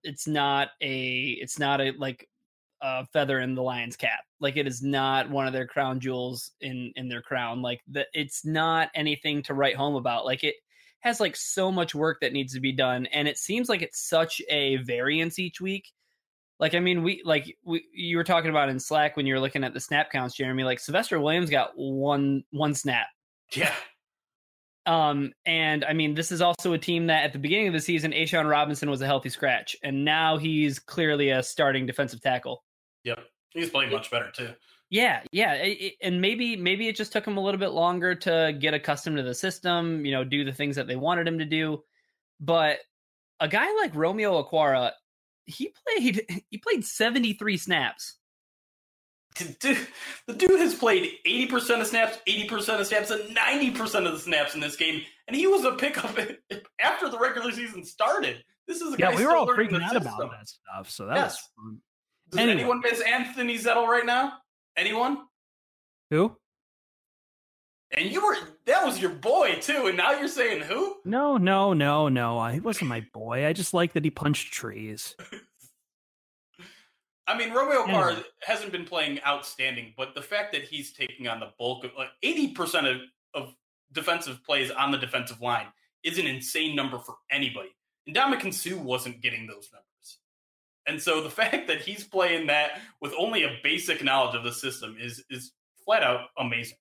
feather in the Lions' cap. Like, it is not one of their crown jewels in their crown. Like, it's not anything to write home about. Like, it has like so much work that needs to be done, and it seems like it's such a variance each week. Like, I mean, you were talking about in Slack when you were looking at the snap counts, Jeremy, like Sylvester Williams got one snap. Yeah. And I mean, this is also a team that at the beginning of the season, A'Shawn Robinson was a healthy scratch, and now he's clearly a starting defensive tackle. Yep. He's playing much better too. Yeah. And maybe it just took him a little bit longer to get accustomed to the system, do the things that they wanted him to do. But a guy like Romeo Okwara, he played 73 snaps. The dude has played 80% of snaps, 80% of snaps, and 90% of the snaps in this game, and he was a pickup after the regular season started. This is a guy we were all learning freaking the out system. about that stuff, so that was fun. Does anyone miss Anthony Zettel right now? Anyone? Who? And that was your boy too, and now you're saying who? No. He wasn't my boy. I just like that he punched trees. I mean, Romeo Okwara hasn't been playing outstanding, but the fact that he's taking on the bulk of 80% of defensive plays on the defensive line is an insane number for anybody. And Ndamukong Suh wasn't getting those numbers. And so the fact that he's playing that with only a basic knowledge of the system is flat out amazing.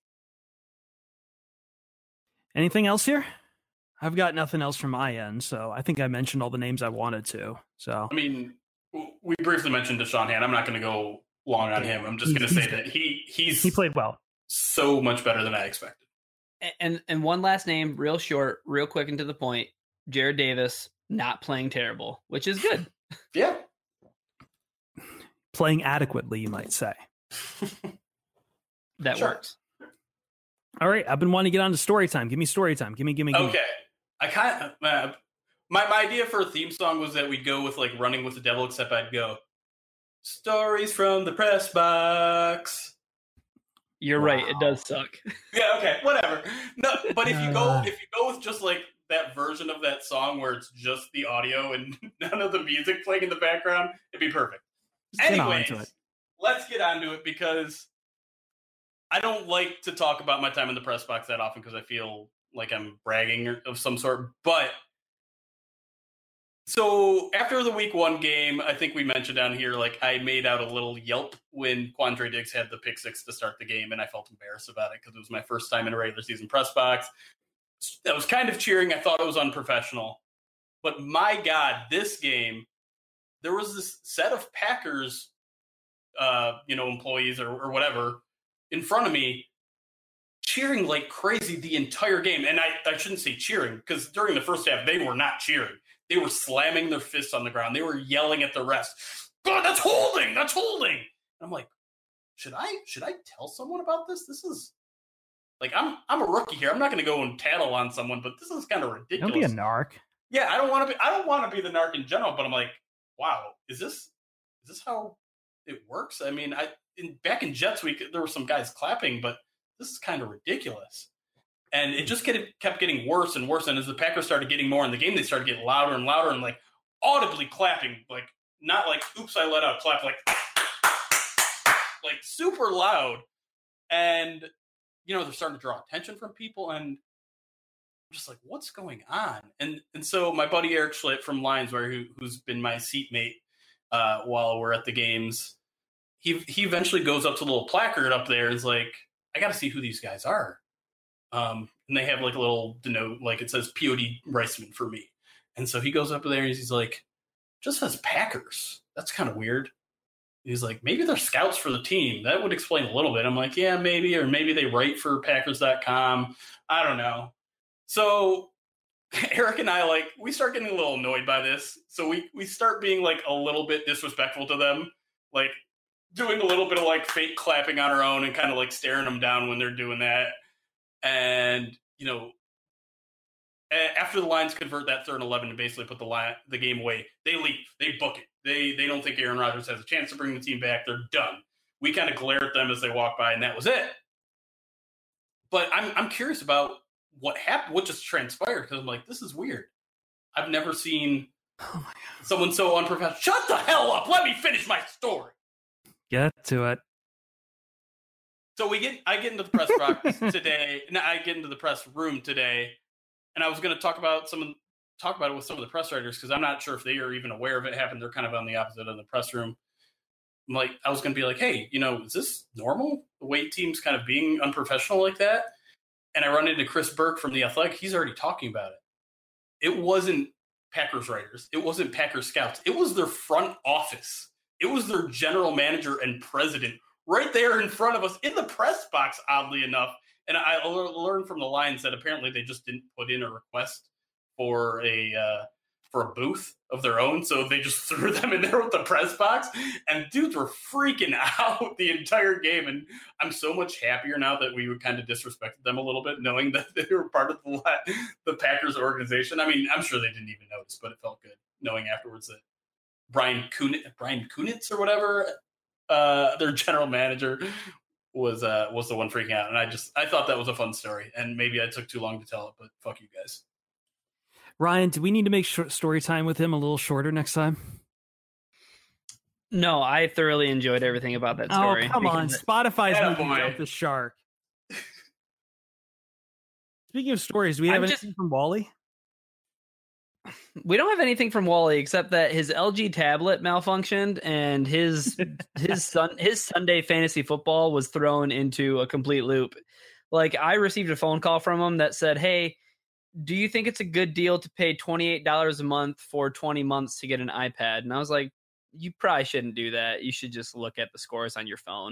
Anything else here? I've got nothing else from my end, so I think I mentioned all the names I wanted to. So I mean, we briefly mentioned Deshaun Hand. I'm not going to go long on him. I'm just going to say that he played well, so much better than I expected. And one last name, real short, real quick and to the point. Jared Davis not playing terrible, which is good. Yeah, playing adequately, you might say. That works. All right, I've been wanting to get on to story time. Give me story time. Give me. Okay, I kind of my idea for a theme song was that we'd go with like Running with the Devil, except I'd go stories from the press box. You're right. It does suck. Yeah. Okay. Whatever. No, but if you go with just like that version of that song where it's just the audio and none of the music playing in the background, it'd be perfect. Anyways, let's get on to it because I don't like to talk about my time in the press box that often because I feel like I'm bragging of some sort. But so after the week 1 game, I think we mentioned down here, like I made out a little yelp when Quandre Diggs had the pick 6 to start the game, and I felt embarrassed about it because it was my first time in a regular season press box. I was kind of cheering. I thought it was unprofessional. But my God, this game, there was this set of Packers, employees or whatever, in front of me cheering like crazy the entire game. And I shouldn't say cheering because during the first half, they were not cheering. They were slamming their fists on the ground. They were yelling at the refs. God, that's holding. That's holding. And I'm like, should I tell someone about this? This is like, I'm a rookie here. I'm not going to go and tattle on someone, but this is kind of ridiculous. Don't be a narc. Yeah, I don't want to be the narc in general, but I'm like, wow, is this how it works? I mean, back in Jets week, there were some guys clapping, but this is kind of ridiculous. And it just kept getting worse and worse. And as the Packers started getting more in the game, they started getting louder and louder and like audibly clapping, like not like, oops, I let out clap, like super loud. And, they're starting to draw attention from people. And I'm just like, what's going on? And so my buddy Eric Schlitt from Lionsware, who's been my seatmate while we're at the games, he eventually goes up to the little placard up there and is like, I got to see who these guys are. And they have like a little denote, like it says P.O.D. Reisman for me. And so he goes up there and he's like, just says Packers. That's kind of weird. He's like, maybe they're scouts for the team. That would explain a little bit. I'm like, yeah, maybe, or maybe they write for Packers.com. I don't know. So Eric and I, we start getting a little annoyed by this. So we start being like a little bit disrespectful to them, like doing a little bit of like fake clapping on our own and kind of like staring them down when they're doing that. And, after the Lions convert that 3rd and 11 and basically put the game away, they leave. They book it. They don't think Aaron Rodgers has a chance to bring the team back. They're done. We kind of glare at them as they walk by, and that was it. But I'm curious about what happened, what just transpired, because I'm like, this is weird. I've never seen someone so unprofessional. Shut the hell up! Let me finish my story. Get to it. So I get into the press box today. No, I get into the press room today, and I was going to talk about it with some of the press writers because I'm not sure if they are even aware of it happened. They're kind of on the opposite of the press room. I was going to be like, hey, is this normal? The way teams kind of being unprofessional like that? And I run into Chris Burke from The Athletic. He's already talking about it. It wasn't Packers writers. It wasn't Packers scouts. It was their front office. It was their general manager and president right there in front of us in the press box, oddly enough. And I learned from the Lions that apparently they just didn't put in a request for a booth of their own, so they just threw them in there with the press box. And dudes were freaking out the entire game. And I'm so much happier now that we kind of disrespected them a little bit, knowing that they were part of the Packers organization. I mean, I'm sure they didn't even notice, but it felt good knowing afterwards that Brian Kunitz or whatever, their general manager, was the one freaking out. And I thought that was a fun story. And maybe I took too long to tell it, but fuck you guys. Ryan, do we need to make story time with him a little shorter next time? No, I thoroughly enjoyed everything about that story. Oh, come on. Spotify's moving jump the shark. Speaking of stories, do we have anything from Wally? We don't have anything from Wally except that his LG tablet malfunctioned and his Sunday fantasy football was thrown into a complete loop. Like, I received a phone call from him that said, "Hey, do you think it's a good deal to pay $28 a month for 20 months to get an iPad?" And I was like, you probably shouldn't do that. You should just look at the scores on your phone.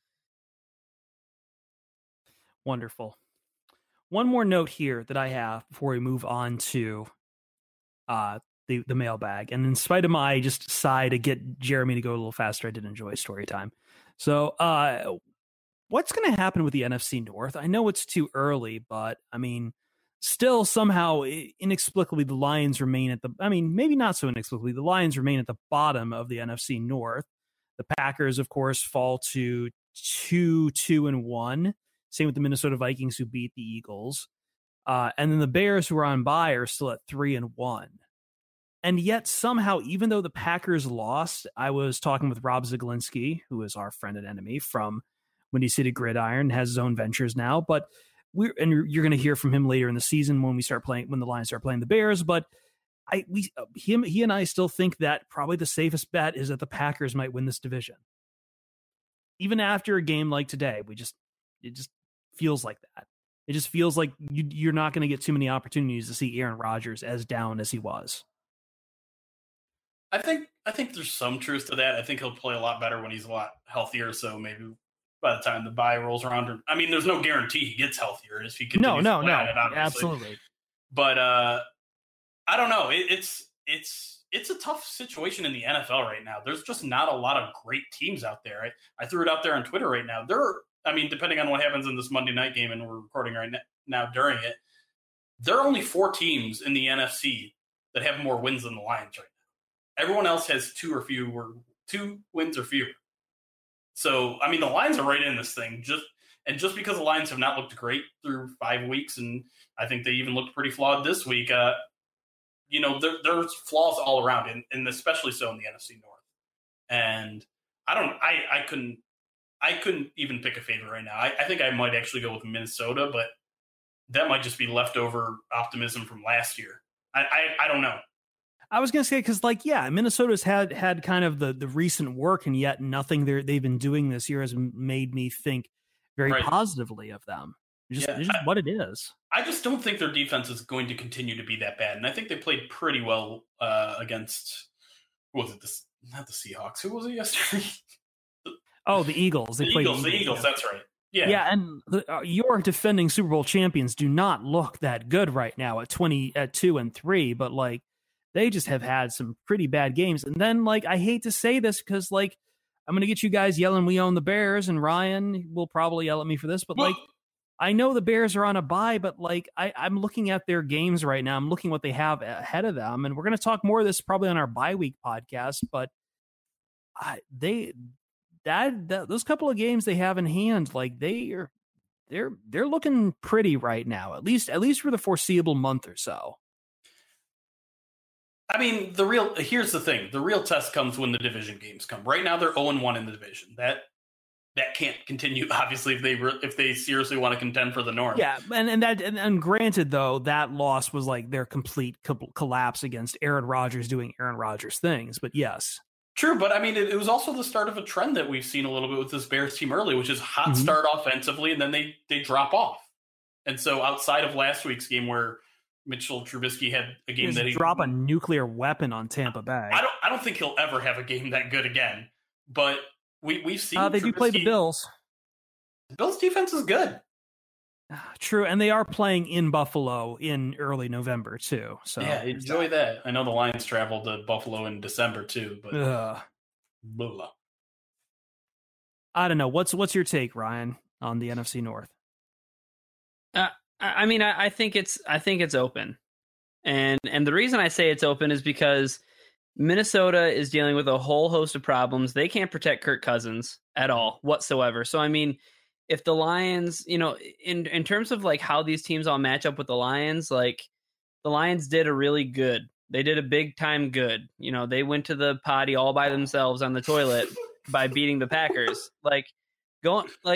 Wonderful. One more note here that I have before we move on to the mailbag. And in spite of my just sigh to get Jeremy to go a little faster, I did enjoy story time. So what's going to happen with the NFC North? I know it's too early, but I mean, still somehow inexplicably the Lions remain at maybe not so inexplicably, the Lions remain at the bottom of the NFC North. The Packers, of course, fall to 2-1. Same with the Minnesota Vikings, who beat the Eagles. And then the Bears, who are on bye, are still at 3-1. And yet somehow, even though the Packers lost, I was talking with Rob Zielinski, who is our friend and enemy from Windy City Gridiron, has his own ventures now, but you're going to hear from him later in the season when the Lions start playing the Bears. But he and I still think that probably the safest bet is that the Packers might win this division. Even after a game like today, it just feels like that. It just feels like you're not going to get too many opportunities to see Aaron Rodgers as down as he was. I think there's some truth to that. I think he'll play a lot better when he's a lot healthier. So maybe by the time the bye rolls around, there's no guarantee he gets healthier if he continues to play at it, obviously. Absolutely. But I don't know. It's a tough situation in the NFL right now. There's just not a lot of great teams out there. I threw it out there on Twitter right now. Depending on what happens in this Monday night game, and we're recording right now during it, there are only 4 teams in the NFC that have more wins than the Lions right now. Everyone else has 2 wins or fewer. So, the Lions are right in this thing. Just because the Lions have not looked great through 5 weeks, and I think they even looked pretty flawed this week, there's flaws all around, and especially so in the NFC North. And I couldn't even pick a favorite right now. I think I might actually go with Minnesota, but that might just be leftover optimism from last year. I don't know. I was going to say, because Minnesota's had kind of the recent work, and yet nothing they've been doing this year has made me think very positively of them. It's just what it is. I just don't think their defense is going to continue to be that bad. And I think they played pretty well against, not the Seahawks. Who was it yesterday? The Eagles. The Eagles, that's right. Yeah. Yeah, and your defending Super Bowl champions do not look that good right now at 2-3, but they just have had some pretty bad games. And then I hate to say this because I'm going to get you guys yelling we own the Bears, and Ryan will probably yell at me for this, but I know the Bears are on a bye, but I'm looking at their games right now. I'm looking what they have ahead of them, and we're going to talk more of this probably on our bye week podcast, but those couple of games they have in hand, they're looking pretty right now, at least for the foreseeable month or so. Here's the thing. The real test comes when the division games come. Right now, they're 0-1 in the division. That can't continue, obviously, if they seriously want to contend for the North. Yeah, and granted, though, that loss was their complete collapse against Aaron Rodgers doing Aaron Rodgers things. But yes. True, but it was also the start of a trend that we've seen a little bit with this Bears team early, which is hot start offensively, and then they drop off. And so outside of last week's game where Mitchell Trubisky had a game that he drop a nuclear weapon on Tampa Bay. I don't think he'll ever have a game that good again. But we've seen they do play the Bills. The Bills defense is good. True, and they are playing in Buffalo in early November too. So yeah, enjoy that. I know the Lions traveled to Buffalo in December too, but blah. I don't know. What's your take, Ryan, on the NFC North? I think it's open, and the reason I say it's open is because Minnesota is dealing with a whole host of problems. They can't protect Kirk Cousins at all whatsoever. So if the Lions, in terms of how these teams all match up with the Lions, the Lions did they did a big time good. They went to the potty all by themselves on the toilet by beating the Packers.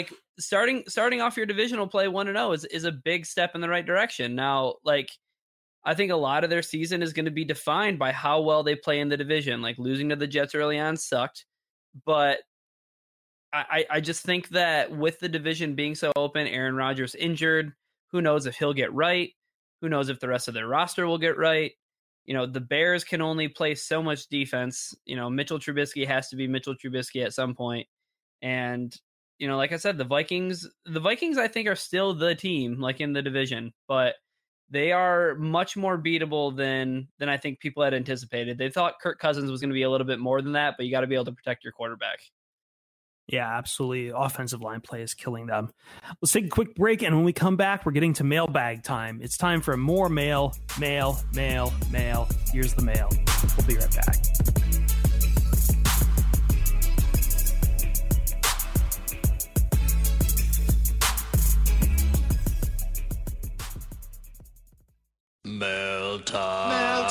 Starting off your divisional play 1-0 is a big step in the right direction. Now, I think a lot of their season is going to be defined by how well they play in the division. Like losing to the Jets early on sucked, but I just think that with the division being so open, Aaron Rodgers injured, who knows if he'll get right? Who knows if the rest of their roster will get right? The Bears can only play so much defense. Mitchell Trubisky has to be Mitchell Trubisky at some point. And, like I said, the Vikings, I think, are still the team, like in the division, but they are much more beatable than I think people had anticipated. They thought Kirk Cousins was going to be a little bit more than that, but you got to be able to protect your quarterback. Yeah, absolutely. Offensive line play is killing them. Let's take a quick break, and when we come back, we're getting to mailbag time. It's time for more mail. Here's the mail. We'll be right back. Mail time.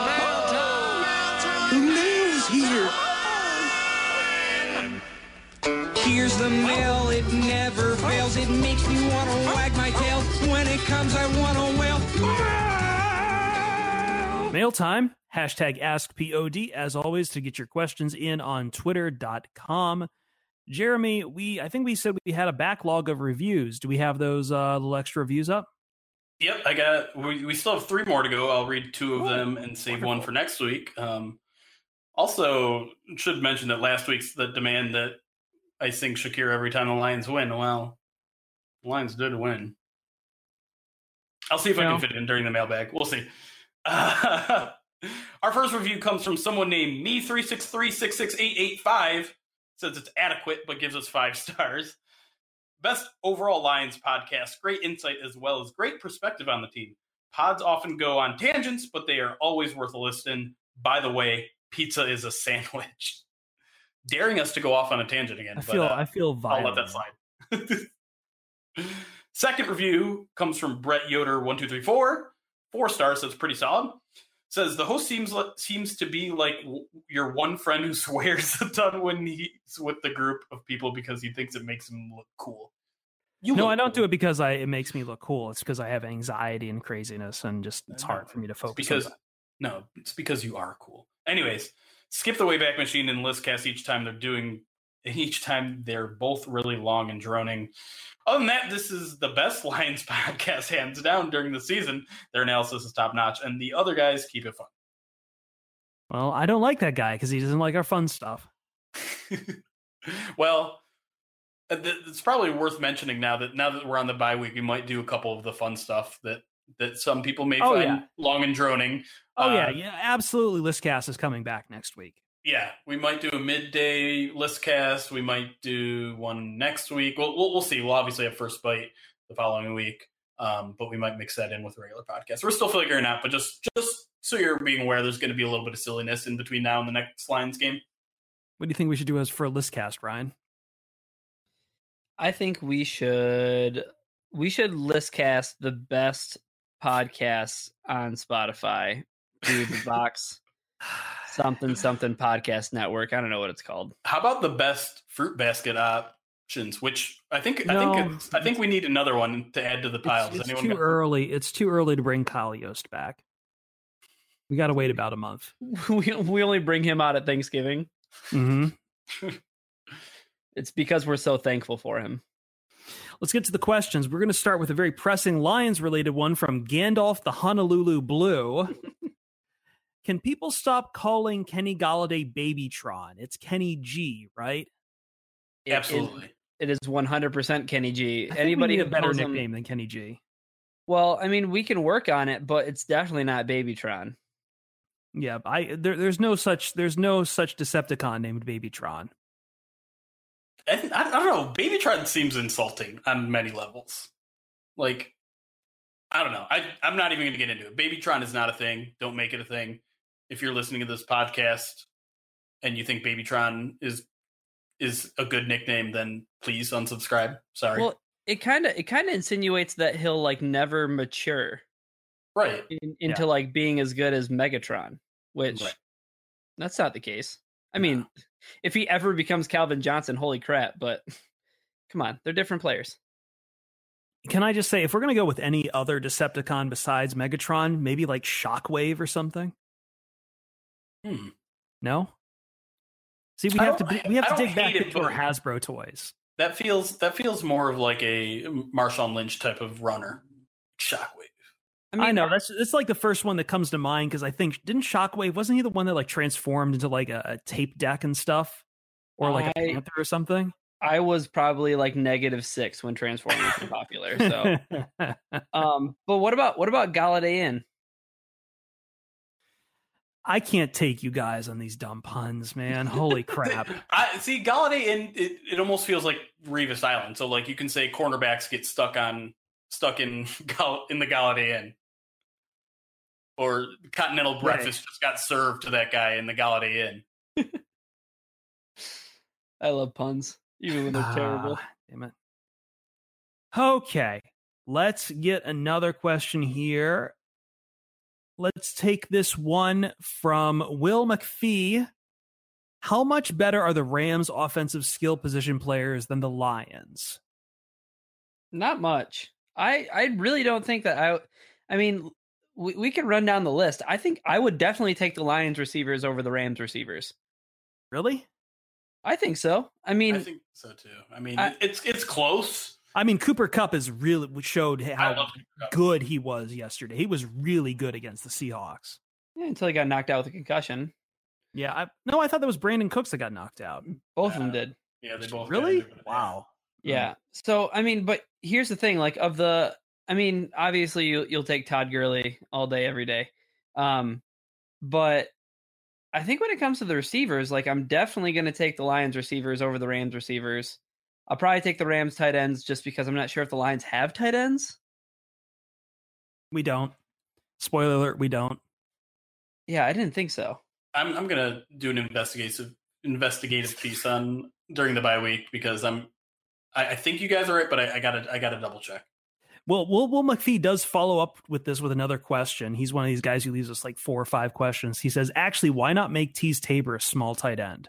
The mail's here. Here's the mail, it never fails. It makes me want to wag my tail. When it comes, I want to wail. Mail time. Hashtag AskPOD, as always, to get your questions in on Twitter.com. Jeremy, I think we said we had a backlog of reviews. Do we have those little extra reviews up? Yep, we still have 3 more to go. I'll read 2 of them and save one for next week. Also, should mention that last week's the demand that I sing Shakira every time the Lions win. Well, the Lions did win. I'll see if I can fit it in during the mailbag. We'll see. Our first review comes from someone named me363668885. Says it's adequate, but gives us 5 stars. Best overall Lions podcast. Great insight as well as great perspective on the team. Pods often go on tangents, but they are always worth a listen. By the way, pizza is a sandwich. Daring us to go off on a tangent again. I feel violent. I'll let that slide. Second review comes from Brett Yoder 1234. 4 stars, so it's pretty solid. Says the host seems to be like your one friend who swears a ton when he's with the group of people because he thinks it makes him look cool. I don't do it because it makes me look cool. It's because I have anxiety and craziness, and it's hard for me to focus. It's because you are cool. Anyways, skip the Wayback Machine and Listcast each time they're both really long and droning. Other than that, this is the best Lions podcast, hands down, during the season. Their analysis is top notch, and the other guys keep it fun. Well, I don't like that guy because he doesn't like our fun stuff. Well, it's probably worth mentioning now that we're on the bye week, we might do a couple of the fun stuff that some people may find long and droning. Yeah, absolutely. Listcast is coming back next week. Yeah, we might do a midday Listcast. We might do one next week. We'll see. We'll obviously have First Bite the following week, but we might mix that in with a regular podcast. We're still figuring out, but just so you're being aware, there's going to be a little bit of silliness in between now and the next Lions game. What do you think we should do as for a Listcast, Ryan? I think we should Listcast the best podcasts on Spotify through the Vox something podcast network. I don't know what it's called. How about the best fruit basket options? Which I think we need another one to add to the pile. It's too early. It's too early to bring Kyle Yost back. We got to wait about a month. We only bring him out at Thanksgiving. Mm-hmm. It's because we're so thankful for him. Let's get to the questions. We're going to start with a very pressing Lions-related one from Gandalf the Honolulu Blue. Can people stop calling Kenny Golladay Babytron? It's Kenny G, right? Absolutely. It is 100% Kenny G. Anybody a better nickname than Kenny G? Well, I mean, we can work on it, but it's definitely not Babytron. Yeah, there's no such Decepticon named Babytron. I don't know. Babytron seems insulting on many levels. Like, I don't know. I'm not even going to get into it. Babytron is not a thing. Don't make it a thing. If you're listening to this podcast and you think Babytron is a good nickname, then please unsubscribe. Sorry. Well, it kind of insinuates that he'll like never mature, right, into like being as good as Megatron, which that's not the case. I mean, if he ever becomes Calvin Johnson, holy crap! But come on, they're different players. Can I just say, if we're going to go with any other Decepticon besides Megatron, maybe like Shockwave or something? No? See, we have to dig back into our Hasbro toys. That feels more of like a Marshawn Lynch type of runner. Shockwave. I know it's like the first one that comes to mind because I think didn't Shockwave, wasn't he the one that like transformed into like a tape deck and stuff, or like a panther or something? I was probably like -6 when Transformers were popular. So, but what about Galladay Inn? I can't take you guys on these dumb puns, man. Holy crap! I see Galladay Inn. It almost feels like Revis Island. So like you can say cornerbacks get stuck in the Galladay Inn. Or Continental Breakfast just got served to that guy in the Galladay Inn. I love puns, even when they're terrible. Damn it. Okay, let's get another question here. Let's take this one from Will McPhee. How much better are the Rams' offensive skill position players than the Lions? Not much. I really don't think that I mean, we can run down the list. I think I would definitely take the Lions receivers over the Rams receivers. Really? I think so. I think so too. I mean, it's close. I mean, Cooper Kupp has really showed how good he was yesterday. He was really good against the Seahawks. Yeah, until he got knocked out with a concussion. Yeah, I thought that was Brandon Cooks that got knocked out. Both of them did. Yeah, they both really. Wow. Yeah. So I mean, but here's the thing: like obviously you'll take Todd Gurley all day, every day. But I think when it comes to the receivers, like I'm definitely going to take the Lions receivers over the Rams receivers. I'll probably take the Rams tight ends just because I'm not sure if the Lions have tight ends. We don't. Spoiler alert, we don't. Yeah, I didn't think so. I'm going to do an investigative piece on during the bye week because I think you guys are right, but I gotta double check. Well, Will McPhee does follow up with this with another question. He's one of these guys who leaves us like 4 or 5 questions. He says, actually, why not make Teez Tabor a small tight end?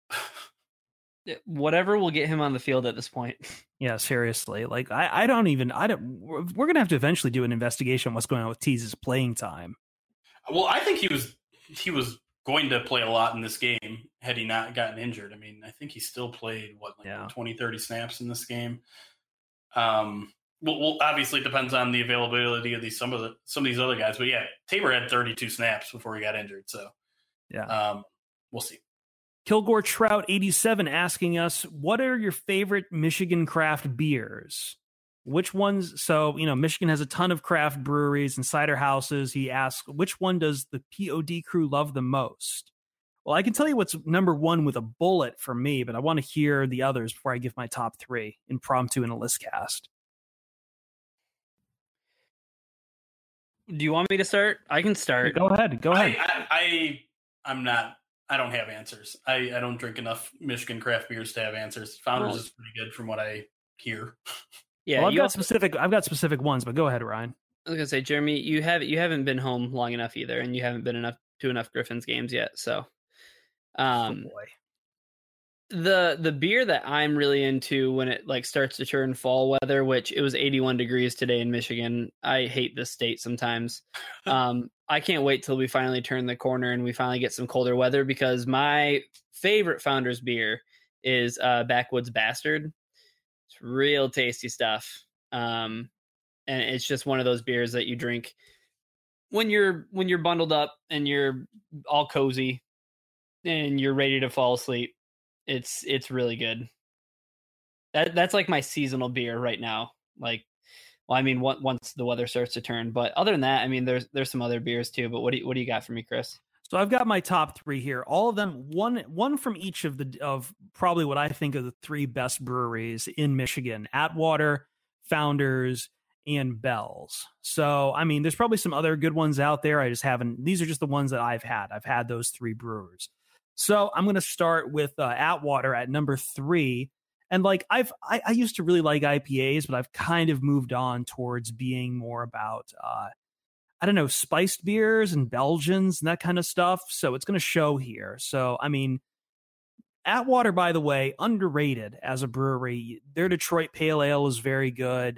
Whatever will get him on the field at this point. Yeah, seriously. Like, we're going to have to eventually do an investigation on what's going on with Teez's playing time. Well, I think he was going to play a lot in this game had he not gotten injured. I mean, I think he still played 20, 30 snaps in this game. Well, obviously it depends on the availability of some of these other guys, but yeah, Tabor had 32 snaps before he got injured. So yeah, we'll see. Kilgore Trout 87 asking us, what are your favorite Michigan craft beers? Which ones? So, Michigan has a ton of craft breweries and cider houses. He asks, which one does the POD crew love the most? Well, I can tell you what's number one with a bullet for me, but I want to hear the others before I give my top 3 impromptu in a list cast. Do you want me to start? I can start. Go ahead. I don't have answers. I don't drink enough Michigan craft beers to have answers. Founders is pretty good from what I hear. Yeah, well, I've got specific ones, but go ahead, Ryan. I was gonna say, Jeremy, you haven't been home long enough either, and you haven't been to enough Griffins games yet. So, oh boy. The beer that I'm really into when it like starts to turn fall weather, which it was 81 degrees today in Michigan. I hate this state sometimes. I can't wait till we finally turn the corner and we finally get some colder weather because my favorite Founders beer is Backwoods Bastard. It's real tasty stuff. And it's just one of those beers that you drink when you're bundled up and you're all cozy and you're ready to fall asleep. It's really good. That's like my seasonal beer right now. Like, well, I mean, once the weather starts to turn, but other than that, I mean, there's some other beers too. But what do you got for me, Chris? So I've got my top 3 here. All of them, one from each of probably what I think are the 3 best breweries in Michigan: Atwater, Founders, and Bell's. So, I mean, there's probably some other good ones out there. I just haven't. These are just the ones that I've had. I've had those 3 brewers. So I'm going to start with Atwater at number 3. And like I used to really like IPAs, but I've kind of moved on towards being more about spiced beers and Belgians and that kind of stuff. So it's going to show here. So I mean, Atwater, by the way, underrated as a brewery. Their Detroit Pale Ale is very good.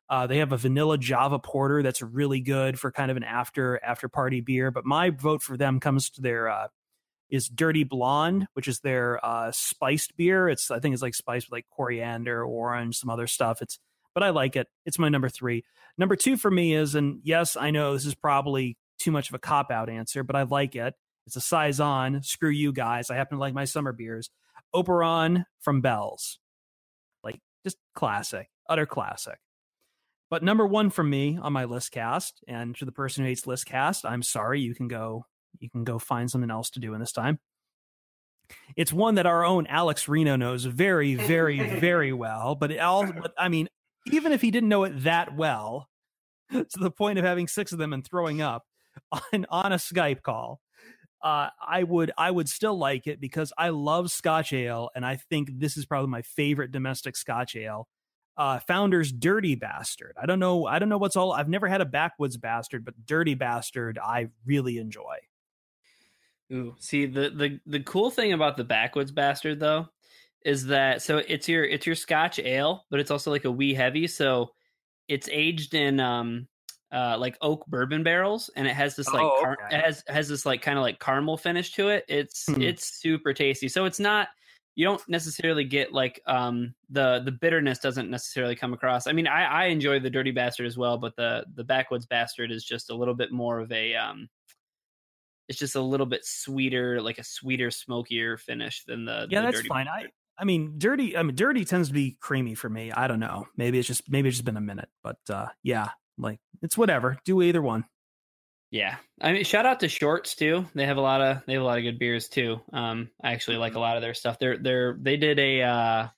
They have a vanilla Java porter that's really good for kind of an after party beer. But my vote for them comes to their is Dirty Blonde, which is their spiced beer. I think it's like spiced with like coriander, orange, some other stuff. But I like it. It's my number 3. Number 2 for me is, and yes, I know this is probably too much of a cop out answer, but I like it. It's a Saison. Screw you guys. I happen to like my summer beers. Oberon from Bell's, like just classic, utter classic. But number 1 for me on my list cast, and to the person who hates list cast, I'm sorry. You can go find something else to do in this time. It's one that our own Alex Reno knows very, very, very well. But I mean, even if he didn't know it that well, to the point of having 6 of them and throwing up on a Skype call, I would still like it because I love Scotch ale, and I think this is probably my favorite domestic Scotch ale. Founder's Dirty Bastard. I don't know what's all. I've never had a Backwoods Bastard, but Dirty Bastard I really enjoy. Ooh, see the cool thing about the Backwoods Bastard though is that it's your Scotch ale, but it's also like a wee heavy, so it's aged in like oak bourbon barrels, and it has this like it has this like kind of like caramel finish to it. It's super tasty. So it's not, you don't necessarily get like the bitterness doesn't necessarily come across. I mean, I enjoy the Dirty Bastard as well, but the Backwoods Bastard is just a little bit more of a it's just a little bit sweeter, like a sweeter, smokier finish than the that's Dirty fine. Bastard. I mean, dirty tends to be creamy for me. I don't know. Maybe it's just been a minute, but yeah, like it's whatever. Do either one. Yeah, I mean, shout out to Shorts too. They have a lot of good beers too. I actually like a lot of their stuff. They did a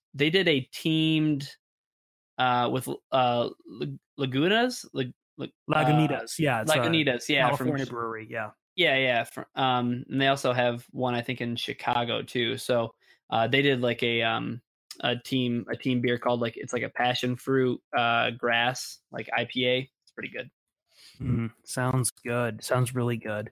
teamed with Lagunitas. Lagunitas, yeah, it's Lagunitas, yeah, California brewery, yeah. Yeah. And they also have one I think in Chicago too. So they did like a team beer called like, it's like a passion fruit grass like IPA. It's pretty good. Sounds good. Sounds really good.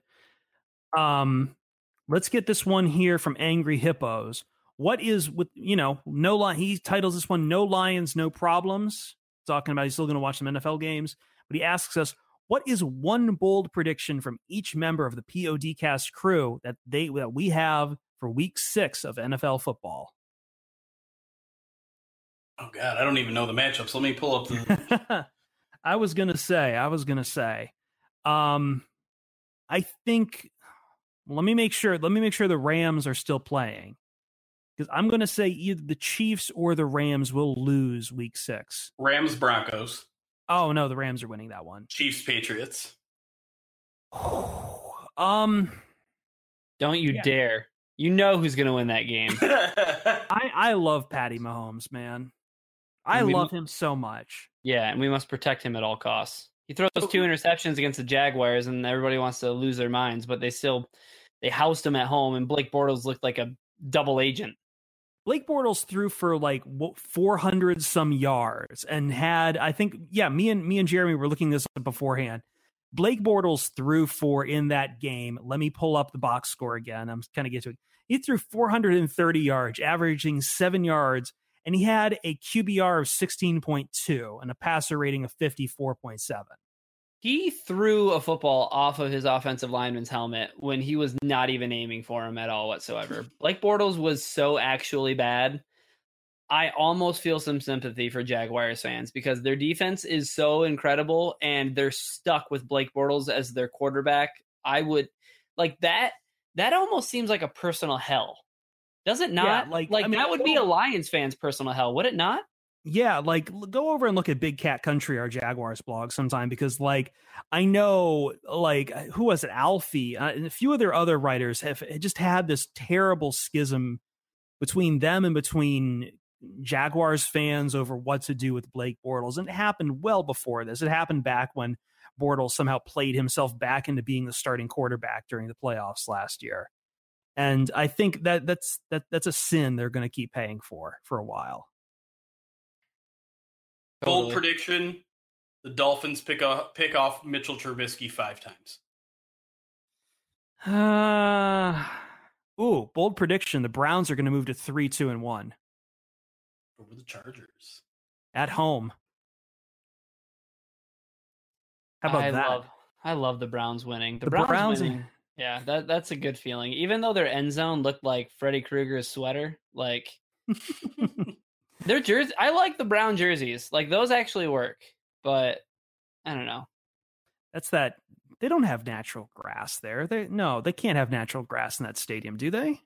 Let's get this one here from Angry Hippos. What is with, he titles this one "No Lions, No Problems." Talking about he's still going to watch some NFL games, but he asks us, what is one bold prediction from each member of the PODcast crew that we have for week 6 of NFL football? Oh God, I don't even know the matchups. Let me pull up the. I was gonna say. I think. Let me make sure the Rams are still playing, because I'm gonna say either the Chiefs or the Rams will lose week 6. Rams Broncos. Oh no, the Rams are winning that one. Chiefs Patriots. Don't you dare! You know who's gonna win that game. I love Patty Mahomes, man. I love him so much. Yeah, and we must protect him at all costs. He throws 2 interceptions against the Jaguars, and everybody wants to lose their minds, but they housed him at home, and Blake Bortles looked like a double agent. Blake Bortles threw for like 400 some yards and had, I think, me and Jeremy were looking this up beforehand. Blake Bortles threw for, in that game, let me pull up the box score again. I'm kind of getting to it. He threw 430 yards, averaging 7 yards, and he had a QBR of 16.2 and a passer rating of 54.7. He threw a football off of his offensive lineman's helmet when he was not even aiming for him at all whatsoever. Blake Bortles was so actually bad. I almost feel some sympathy for Jaguars fans because their defense is so incredible and they're stuck with Blake Bortles as their quarterback. I would like that. That almost seems like a personal hell. Does it not? Yeah, that would be a Lions fan's personal hell, would it not? Yeah, like go over and look at Big Cat Country, our Jaguars blog sometime, because like I know, like who was it, Alfie, and a few of their other writers have just had this terrible schism between them and between Jaguars fans over what to do with Blake Bortles, and it happened well before this. It happened back when Bortles somehow played himself back into being the starting quarterback during the playoffs last year, and I think that's a sin they're going to keep paying for a while. Bold prediction: the Dolphins pick off Mitchell Trubisky 5 times. Bold prediction: the Browns are going to move to 3-2-1 over the Chargers at home. How about that? I love the Browns winning. The Browns Browns winning. Yeah, that's a good feeling. Even though their end zone looked like Freddy Krueger's sweater, like their jersey. I like the brown jerseys. Like those actually work, but I don't know. That's that. They don't have natural grass there. They can't have natural grass in that stadium, do they?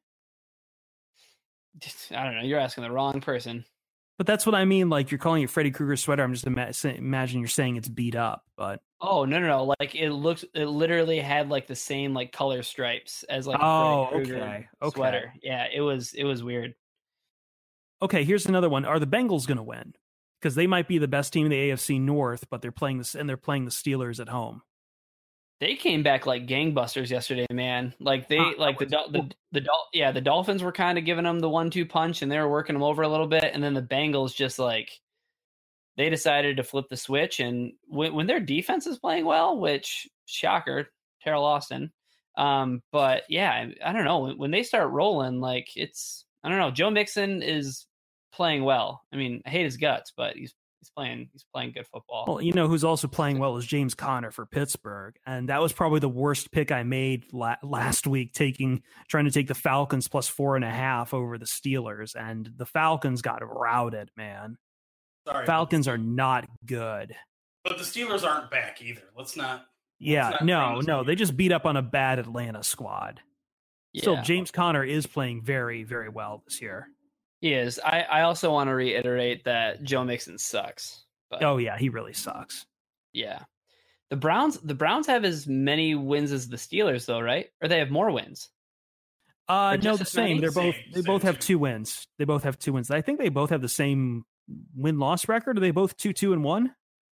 I don't know. You're asking the wrong person. But that's what I mean. Like you're calling it Freddy Krueger sweater. I'm just imagine you're saying it's beat up, but oh no. Like it literally had like the same like color stripes as like a Freddy Krueger sweater. Yeah, it was weird. Okay, here's another one. Are the Bengals going to win? Because they might be the best team in the AFC North, but they're playing the Steelers at home. They came back like gangbusters yesterday, man. Like the Dolphins were kind of giving them the 1-2 punch, and they were working them over a little bit, and then the Bengals just like they decided to flip the switch, and when their defense is playing well, which shocker, Terrell Austin, but yeah, I don't know when they start rolling, like it's I don't know. Joe Mixon is playing well. I mean, I hate his guts, but he's playing good football. Well, you know who's also playing well is James Conner for Pittsburgh, and that was probably the worst pick I made last week, trying to take the Falcons plus 4.5 over the Steelers, and the Falcons got routed, man. Sorry, Falcons are not good. But the Steelers aren't back either. Let's not. No, they just beat up on a bad Atlanta squad. Yeah. Still, James Conner is playing very, very well this year. He is. I also want to reiterate that Joe Mixon sucks. But oh yeah, he really sucks. Yeah. The Browns have as many wins as the Steelers though, right? Or they have more wins? No, the same. They both have 2 wins. They both have 2 wins. I think they both have the same win-loss record. Are they both 2-2-1?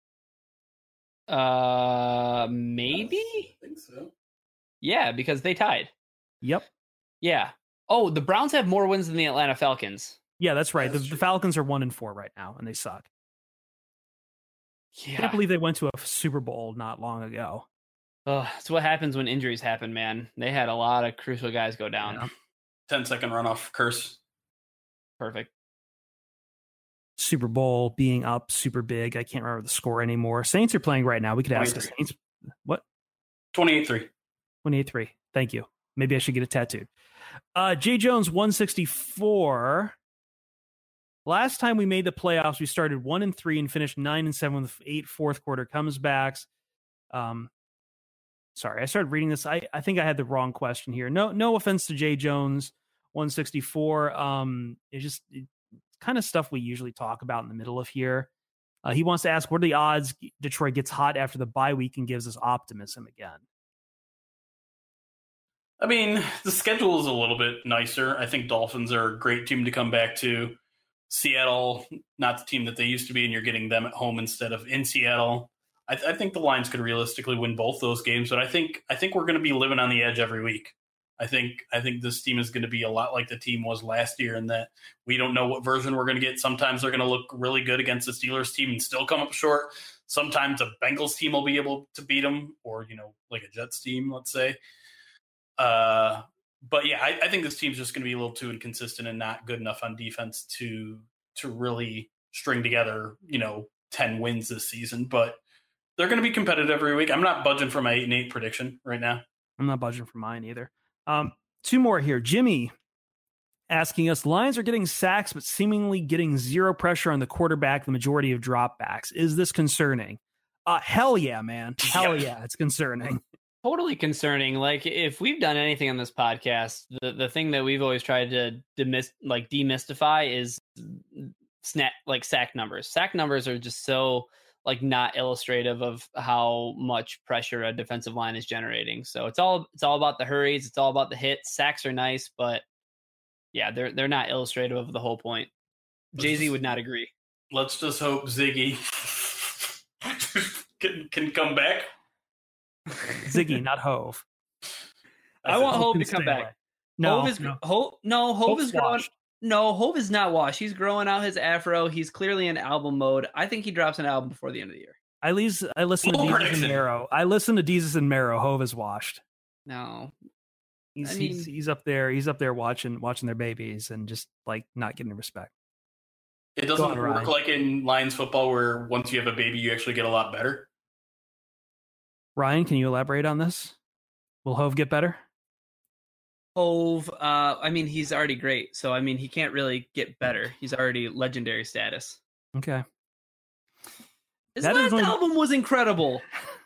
Maybe? I think so. Yeah, because they tied. Yep. Yeah. Oh, the Browns have more wins than the Atlanta Falcons. Yeah, that's right. The Falcons are 1-4 right now, and they suck. Yeah. I can't believe they went to a Super Bowl not long ago. Oh, that's what happens when injuries happen, man. They had a lot of crucial guys go down. Yeah. 10-second runoff curse. Perfect. Super Bowl being up super big. I can't remember the score anymore. Saints are playing right now. We could ask the Saints. What? 28-3. 28-3. Thank you. Maybe I should get it tattooed. Jay Jones 164. Last time we made the playoffs, we started 1-3 and finished 9-7 with 8 fourth quarter comebacks. Sorry, I started reading this. I think I had the wrong question here. No offense to Jay Jones 164. It's kind of stuff we usually talk about in the middle of here. He wants to ask, what are the odds Detroit gets hot after the bye week and gives us optimism again? I mean, the schedule is a little bit nicer. I think Dolphins are a great team to come back to. Seattle, not the team that they used to be, and you're getting them at home instead of in Seattle. I think the Lions could realistically win both those games, but I think we're going to be living on the edge every week. I think this team is going to be a lot like the team was last year in that we don't know what version we're going to get. Sometimes they're going to look really good against the Steelers team and still come up short. Sometimes a Bengals team will be able to beat them, or like a Jets team, let's say. But yeah, I think this team's just going to be a little too inconsistent and not good enough on defense to really string together, 10 wins this season. But they're going to be competitive every week. I'm not budging for my 8-8 prediction right now. I'm not budging for mine either. 2 more here. Jimmy asking us, Lions are getting sacks, but seemingly getting zero pressure on the quarterback, the majority of dropbacks. Is this concerning? Hell yeah, man. Hell yeah, it's concerning. Totally concerning. Like, if we've done anything on this podcast, the thing that we've always tried to demystify is sack numbers. Sack numbers are just so not illustrative of how much pressure a defensive line is generating. So it's all about the hurries. It's all about the hits. Sacks are nice, but yeah, they're not illustrative of the whole point. Jay-Z would not agree. Let's just hope Ziggy can come back. Ziggy, not Hove. I want Hove to come back. Hove is growing. No, Hove is not washed. He's growing out his afro. He's clearly in album mode. I think he drops an album before the end of the year. I listen to Deezus and Mero. Hove is washed. No, he's up there. He's up there watching their babies and just not getting respect. It doesn't work like in Lions football where once you have a baby, you actually get a lot better. Ryan, can you elaborate on this? Will Hove get better? Hove, I mean, he's already great. So, I mean, he can't really get better. He's already legendary status. Okay. His last album was incredible.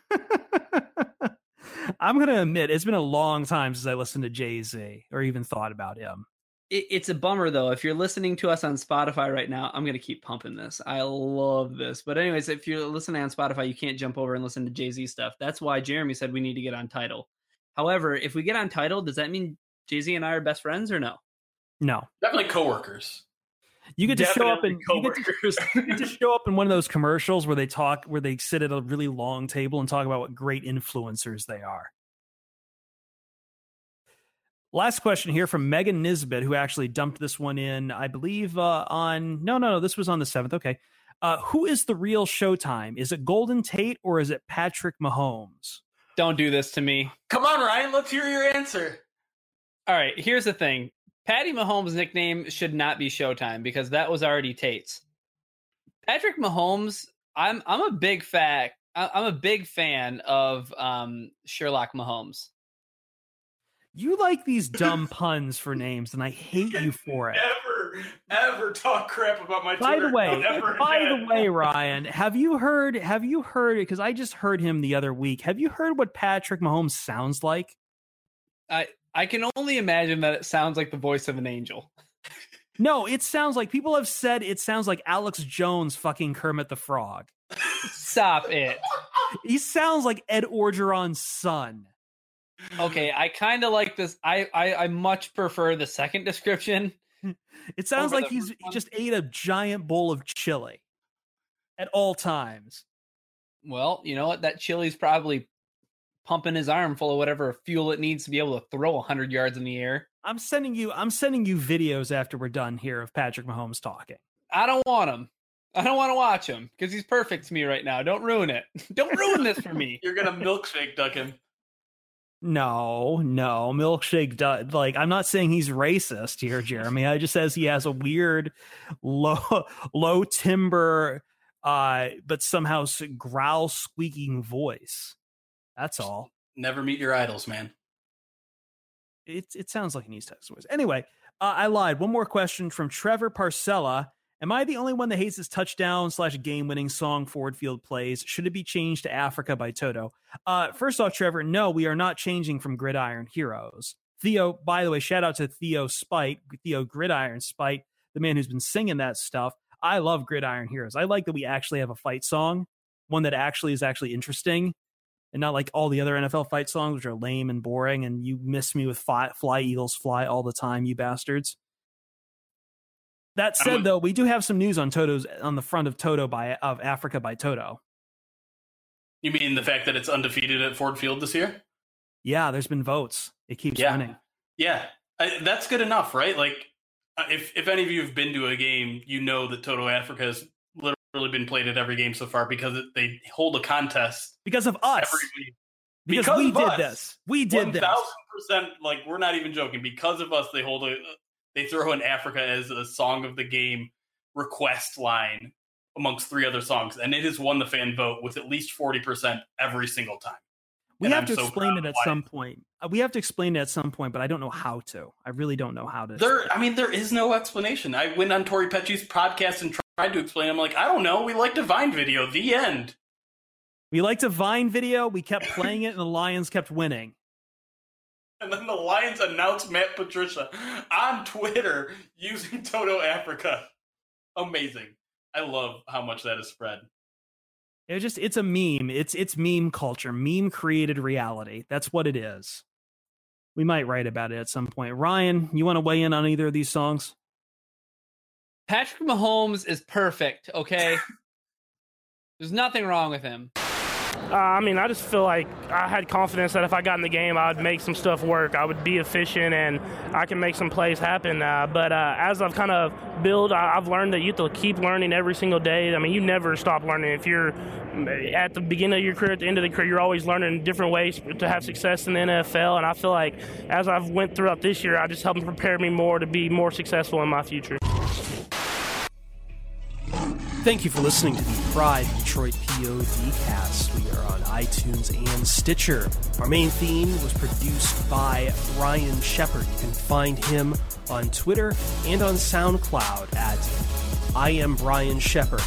I'm going to admit, it's been a long time since I listened to Jay-Z or even thought about him. It's a bummer, though. If you're listening to us on Spotify right now, I'm going to keep pumping this. I love this. But anyways, if you're listening on Spotify, you can't jump over and listen to Jay-Z stuff. That's why Jeremy said we need to get on Tidal. However, if we get on Tidal, does that mean Jay-Z and I are best friends or no? No. Definitely coworkers. You get to show up in you get to show up in one of those commercials where they sit at a really long table and talk about what great influencers they are. Last question here from Megan Nisbet, who actually dumped this one in, I believe, on... No, this was on the 7th. Okay. Who is the real Showtime? Is it Golden Tate or is it Patrick Mahomes? Don't do this to me. Come on, Ryan. Let's hear your answer. All right, here's the thing. Patty Mahomes' nickname should not be Showtime because that was already Tate's. Patrick Mahomes, I'm a big fan of Sherlock Mahomes. You like these dumb puns for names, and I hate you for it. Ever talk crap about my Twitter. By the way, Ryan, have you heard it? Because I just heard him the other week. Have you heard what Patrick Mahomes sounds like? I can only imagine that it sounds like the voice of an angel. No, it sounds like people have said it sounds like Alex Jones fucking Kermit the Frog. Stop it. He sounds like Ed Orgeron's son. Okay, I kind of like this. I much prefer the second description. It sounds like he just ate a giant bowl of chili at all times. Well, you know what? That chili's probably pumping his arm full of whatever fuel it needs to be able to throw 100 yards in the air. I'm sending you videos after we're done here of Patrick Mahomes talking. I don't want him. I don't want to watch him because he's perfect to me right now. Don't ruin it. Don't ruin this for me. You're gonna milkshake duck him. No, milkshake. Like, I'm not saying he's racist here, Jeremy. I just says he has a weird, low timbre, but somehow growl squeaking voice. That's all. Never meet your idols, man. It sounds like he needs text voice. Anyway, I lied. One more question from Trevor Parcella. Am I the only one that hates this touchdown/game-winning song Ford Field plays? Should it be changed to Africa by Toto? First off, Trevor, no, we are not changing from Gridiron Heroes. Theo, by the way, shout out to Theo Gridiron Spite, the man who's been singing that stuff. I love Gridiron Heroes. I like that we actually have a fight song, one that actually is interesting, and not like all the other NFL fight songs, which are lame and boring, and you miss me with Fly Eagles Fly all the time, you bastards. That said, though, we do have some news on the front of Africa by Toto. You mean the fact that it's undefeated at Ford Field this year? Yeah, there's been votes. It keeps winning. Yeah, that's good enough, right? Like, if any of you have been to a game, you know that Toto Africa has literally been played at every game so far because they hold a contest because of us. Every week. Because we did this. We did 1,000%. Like, we're not even joking. Because of us, they throw in Africa as a song of the game request line amongst 3 other songs, and it has won the fan vote with at least 40% every single time. We have to explain it at some point. We have to explain it at some point, but I don't know how to. I really don't know how to. There is no explanation. I went on Tori Petchy's podcast and tried to explain. I'm like, I don't know. We like to Vine video. The end. We like to Vine video. We kept playing it, and the Lions kept winning. And then the Lions announced Matt Patricia on Twitter using Toto Africa. Amazing. I love how much that is spread. It's a meme. It's meme culture. Meme created reality. That's what it is. We might write about it at some point. Ryan, you want to weigh in on either of these songs? Patrick Mahomes is perfect, okay? There's nothing wrong with him. I just feel like I had confidence that if I got in the game, I would make some stuff work. I would be efficient, and I can make some plays happen. But as I've kind of built, I've learned that you have to keep learning every single day. I mean, you never stop learning. If you're at the beginning of your career, at the end of the career, you're always learning different ways to have success in the NFL. And I feel like as I've went throughout this year, I just helped prepare me more to be more successful in my future. Thank you for listening to the Pride Detroit PODcast. We are on iTunes and Stitcher. Our main theme was produced by Brian Shepard. You can find him on Twitter and on SoundCloud at I am Brian Shepard.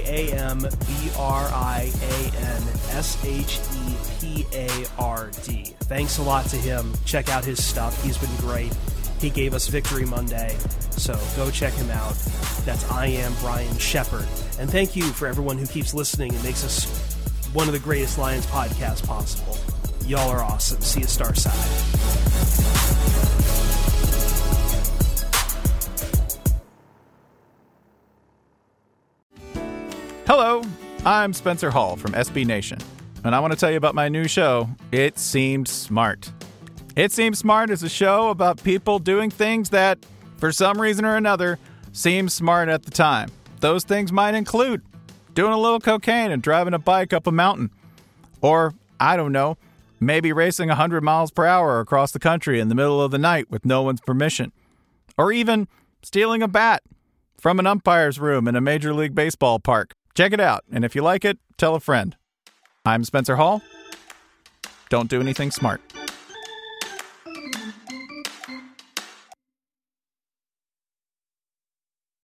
IamBrianShepard. Thanks a lot to him. Check out his stuff. He's been great. He gave us Victory Monday, so go check him out. That's I Am Brian Shepard. And thank you for everyone who keeps listening and makes us one of the greatest Lions podcasts possible. Y'all are awesome. See you Starside. Hello, I'm Spencer Hall from SB Nation, and I want to tell you about my new show, It Seemed Smart. It Seems Smart is a show about people doing things that, for some reason or another, seem smart at the time. Those things might include doing a little cocaine and driving a bike up a mountain. Or, I don't know, maybe racing 100 miles per hour across the country in the middle of the night with no one's permission. Or even stealing a bat from an umpire's room in a Major League Baseball park. Check it out, and if you like it, tell a friend. I'm Spencer Hall. Don't do anything smart.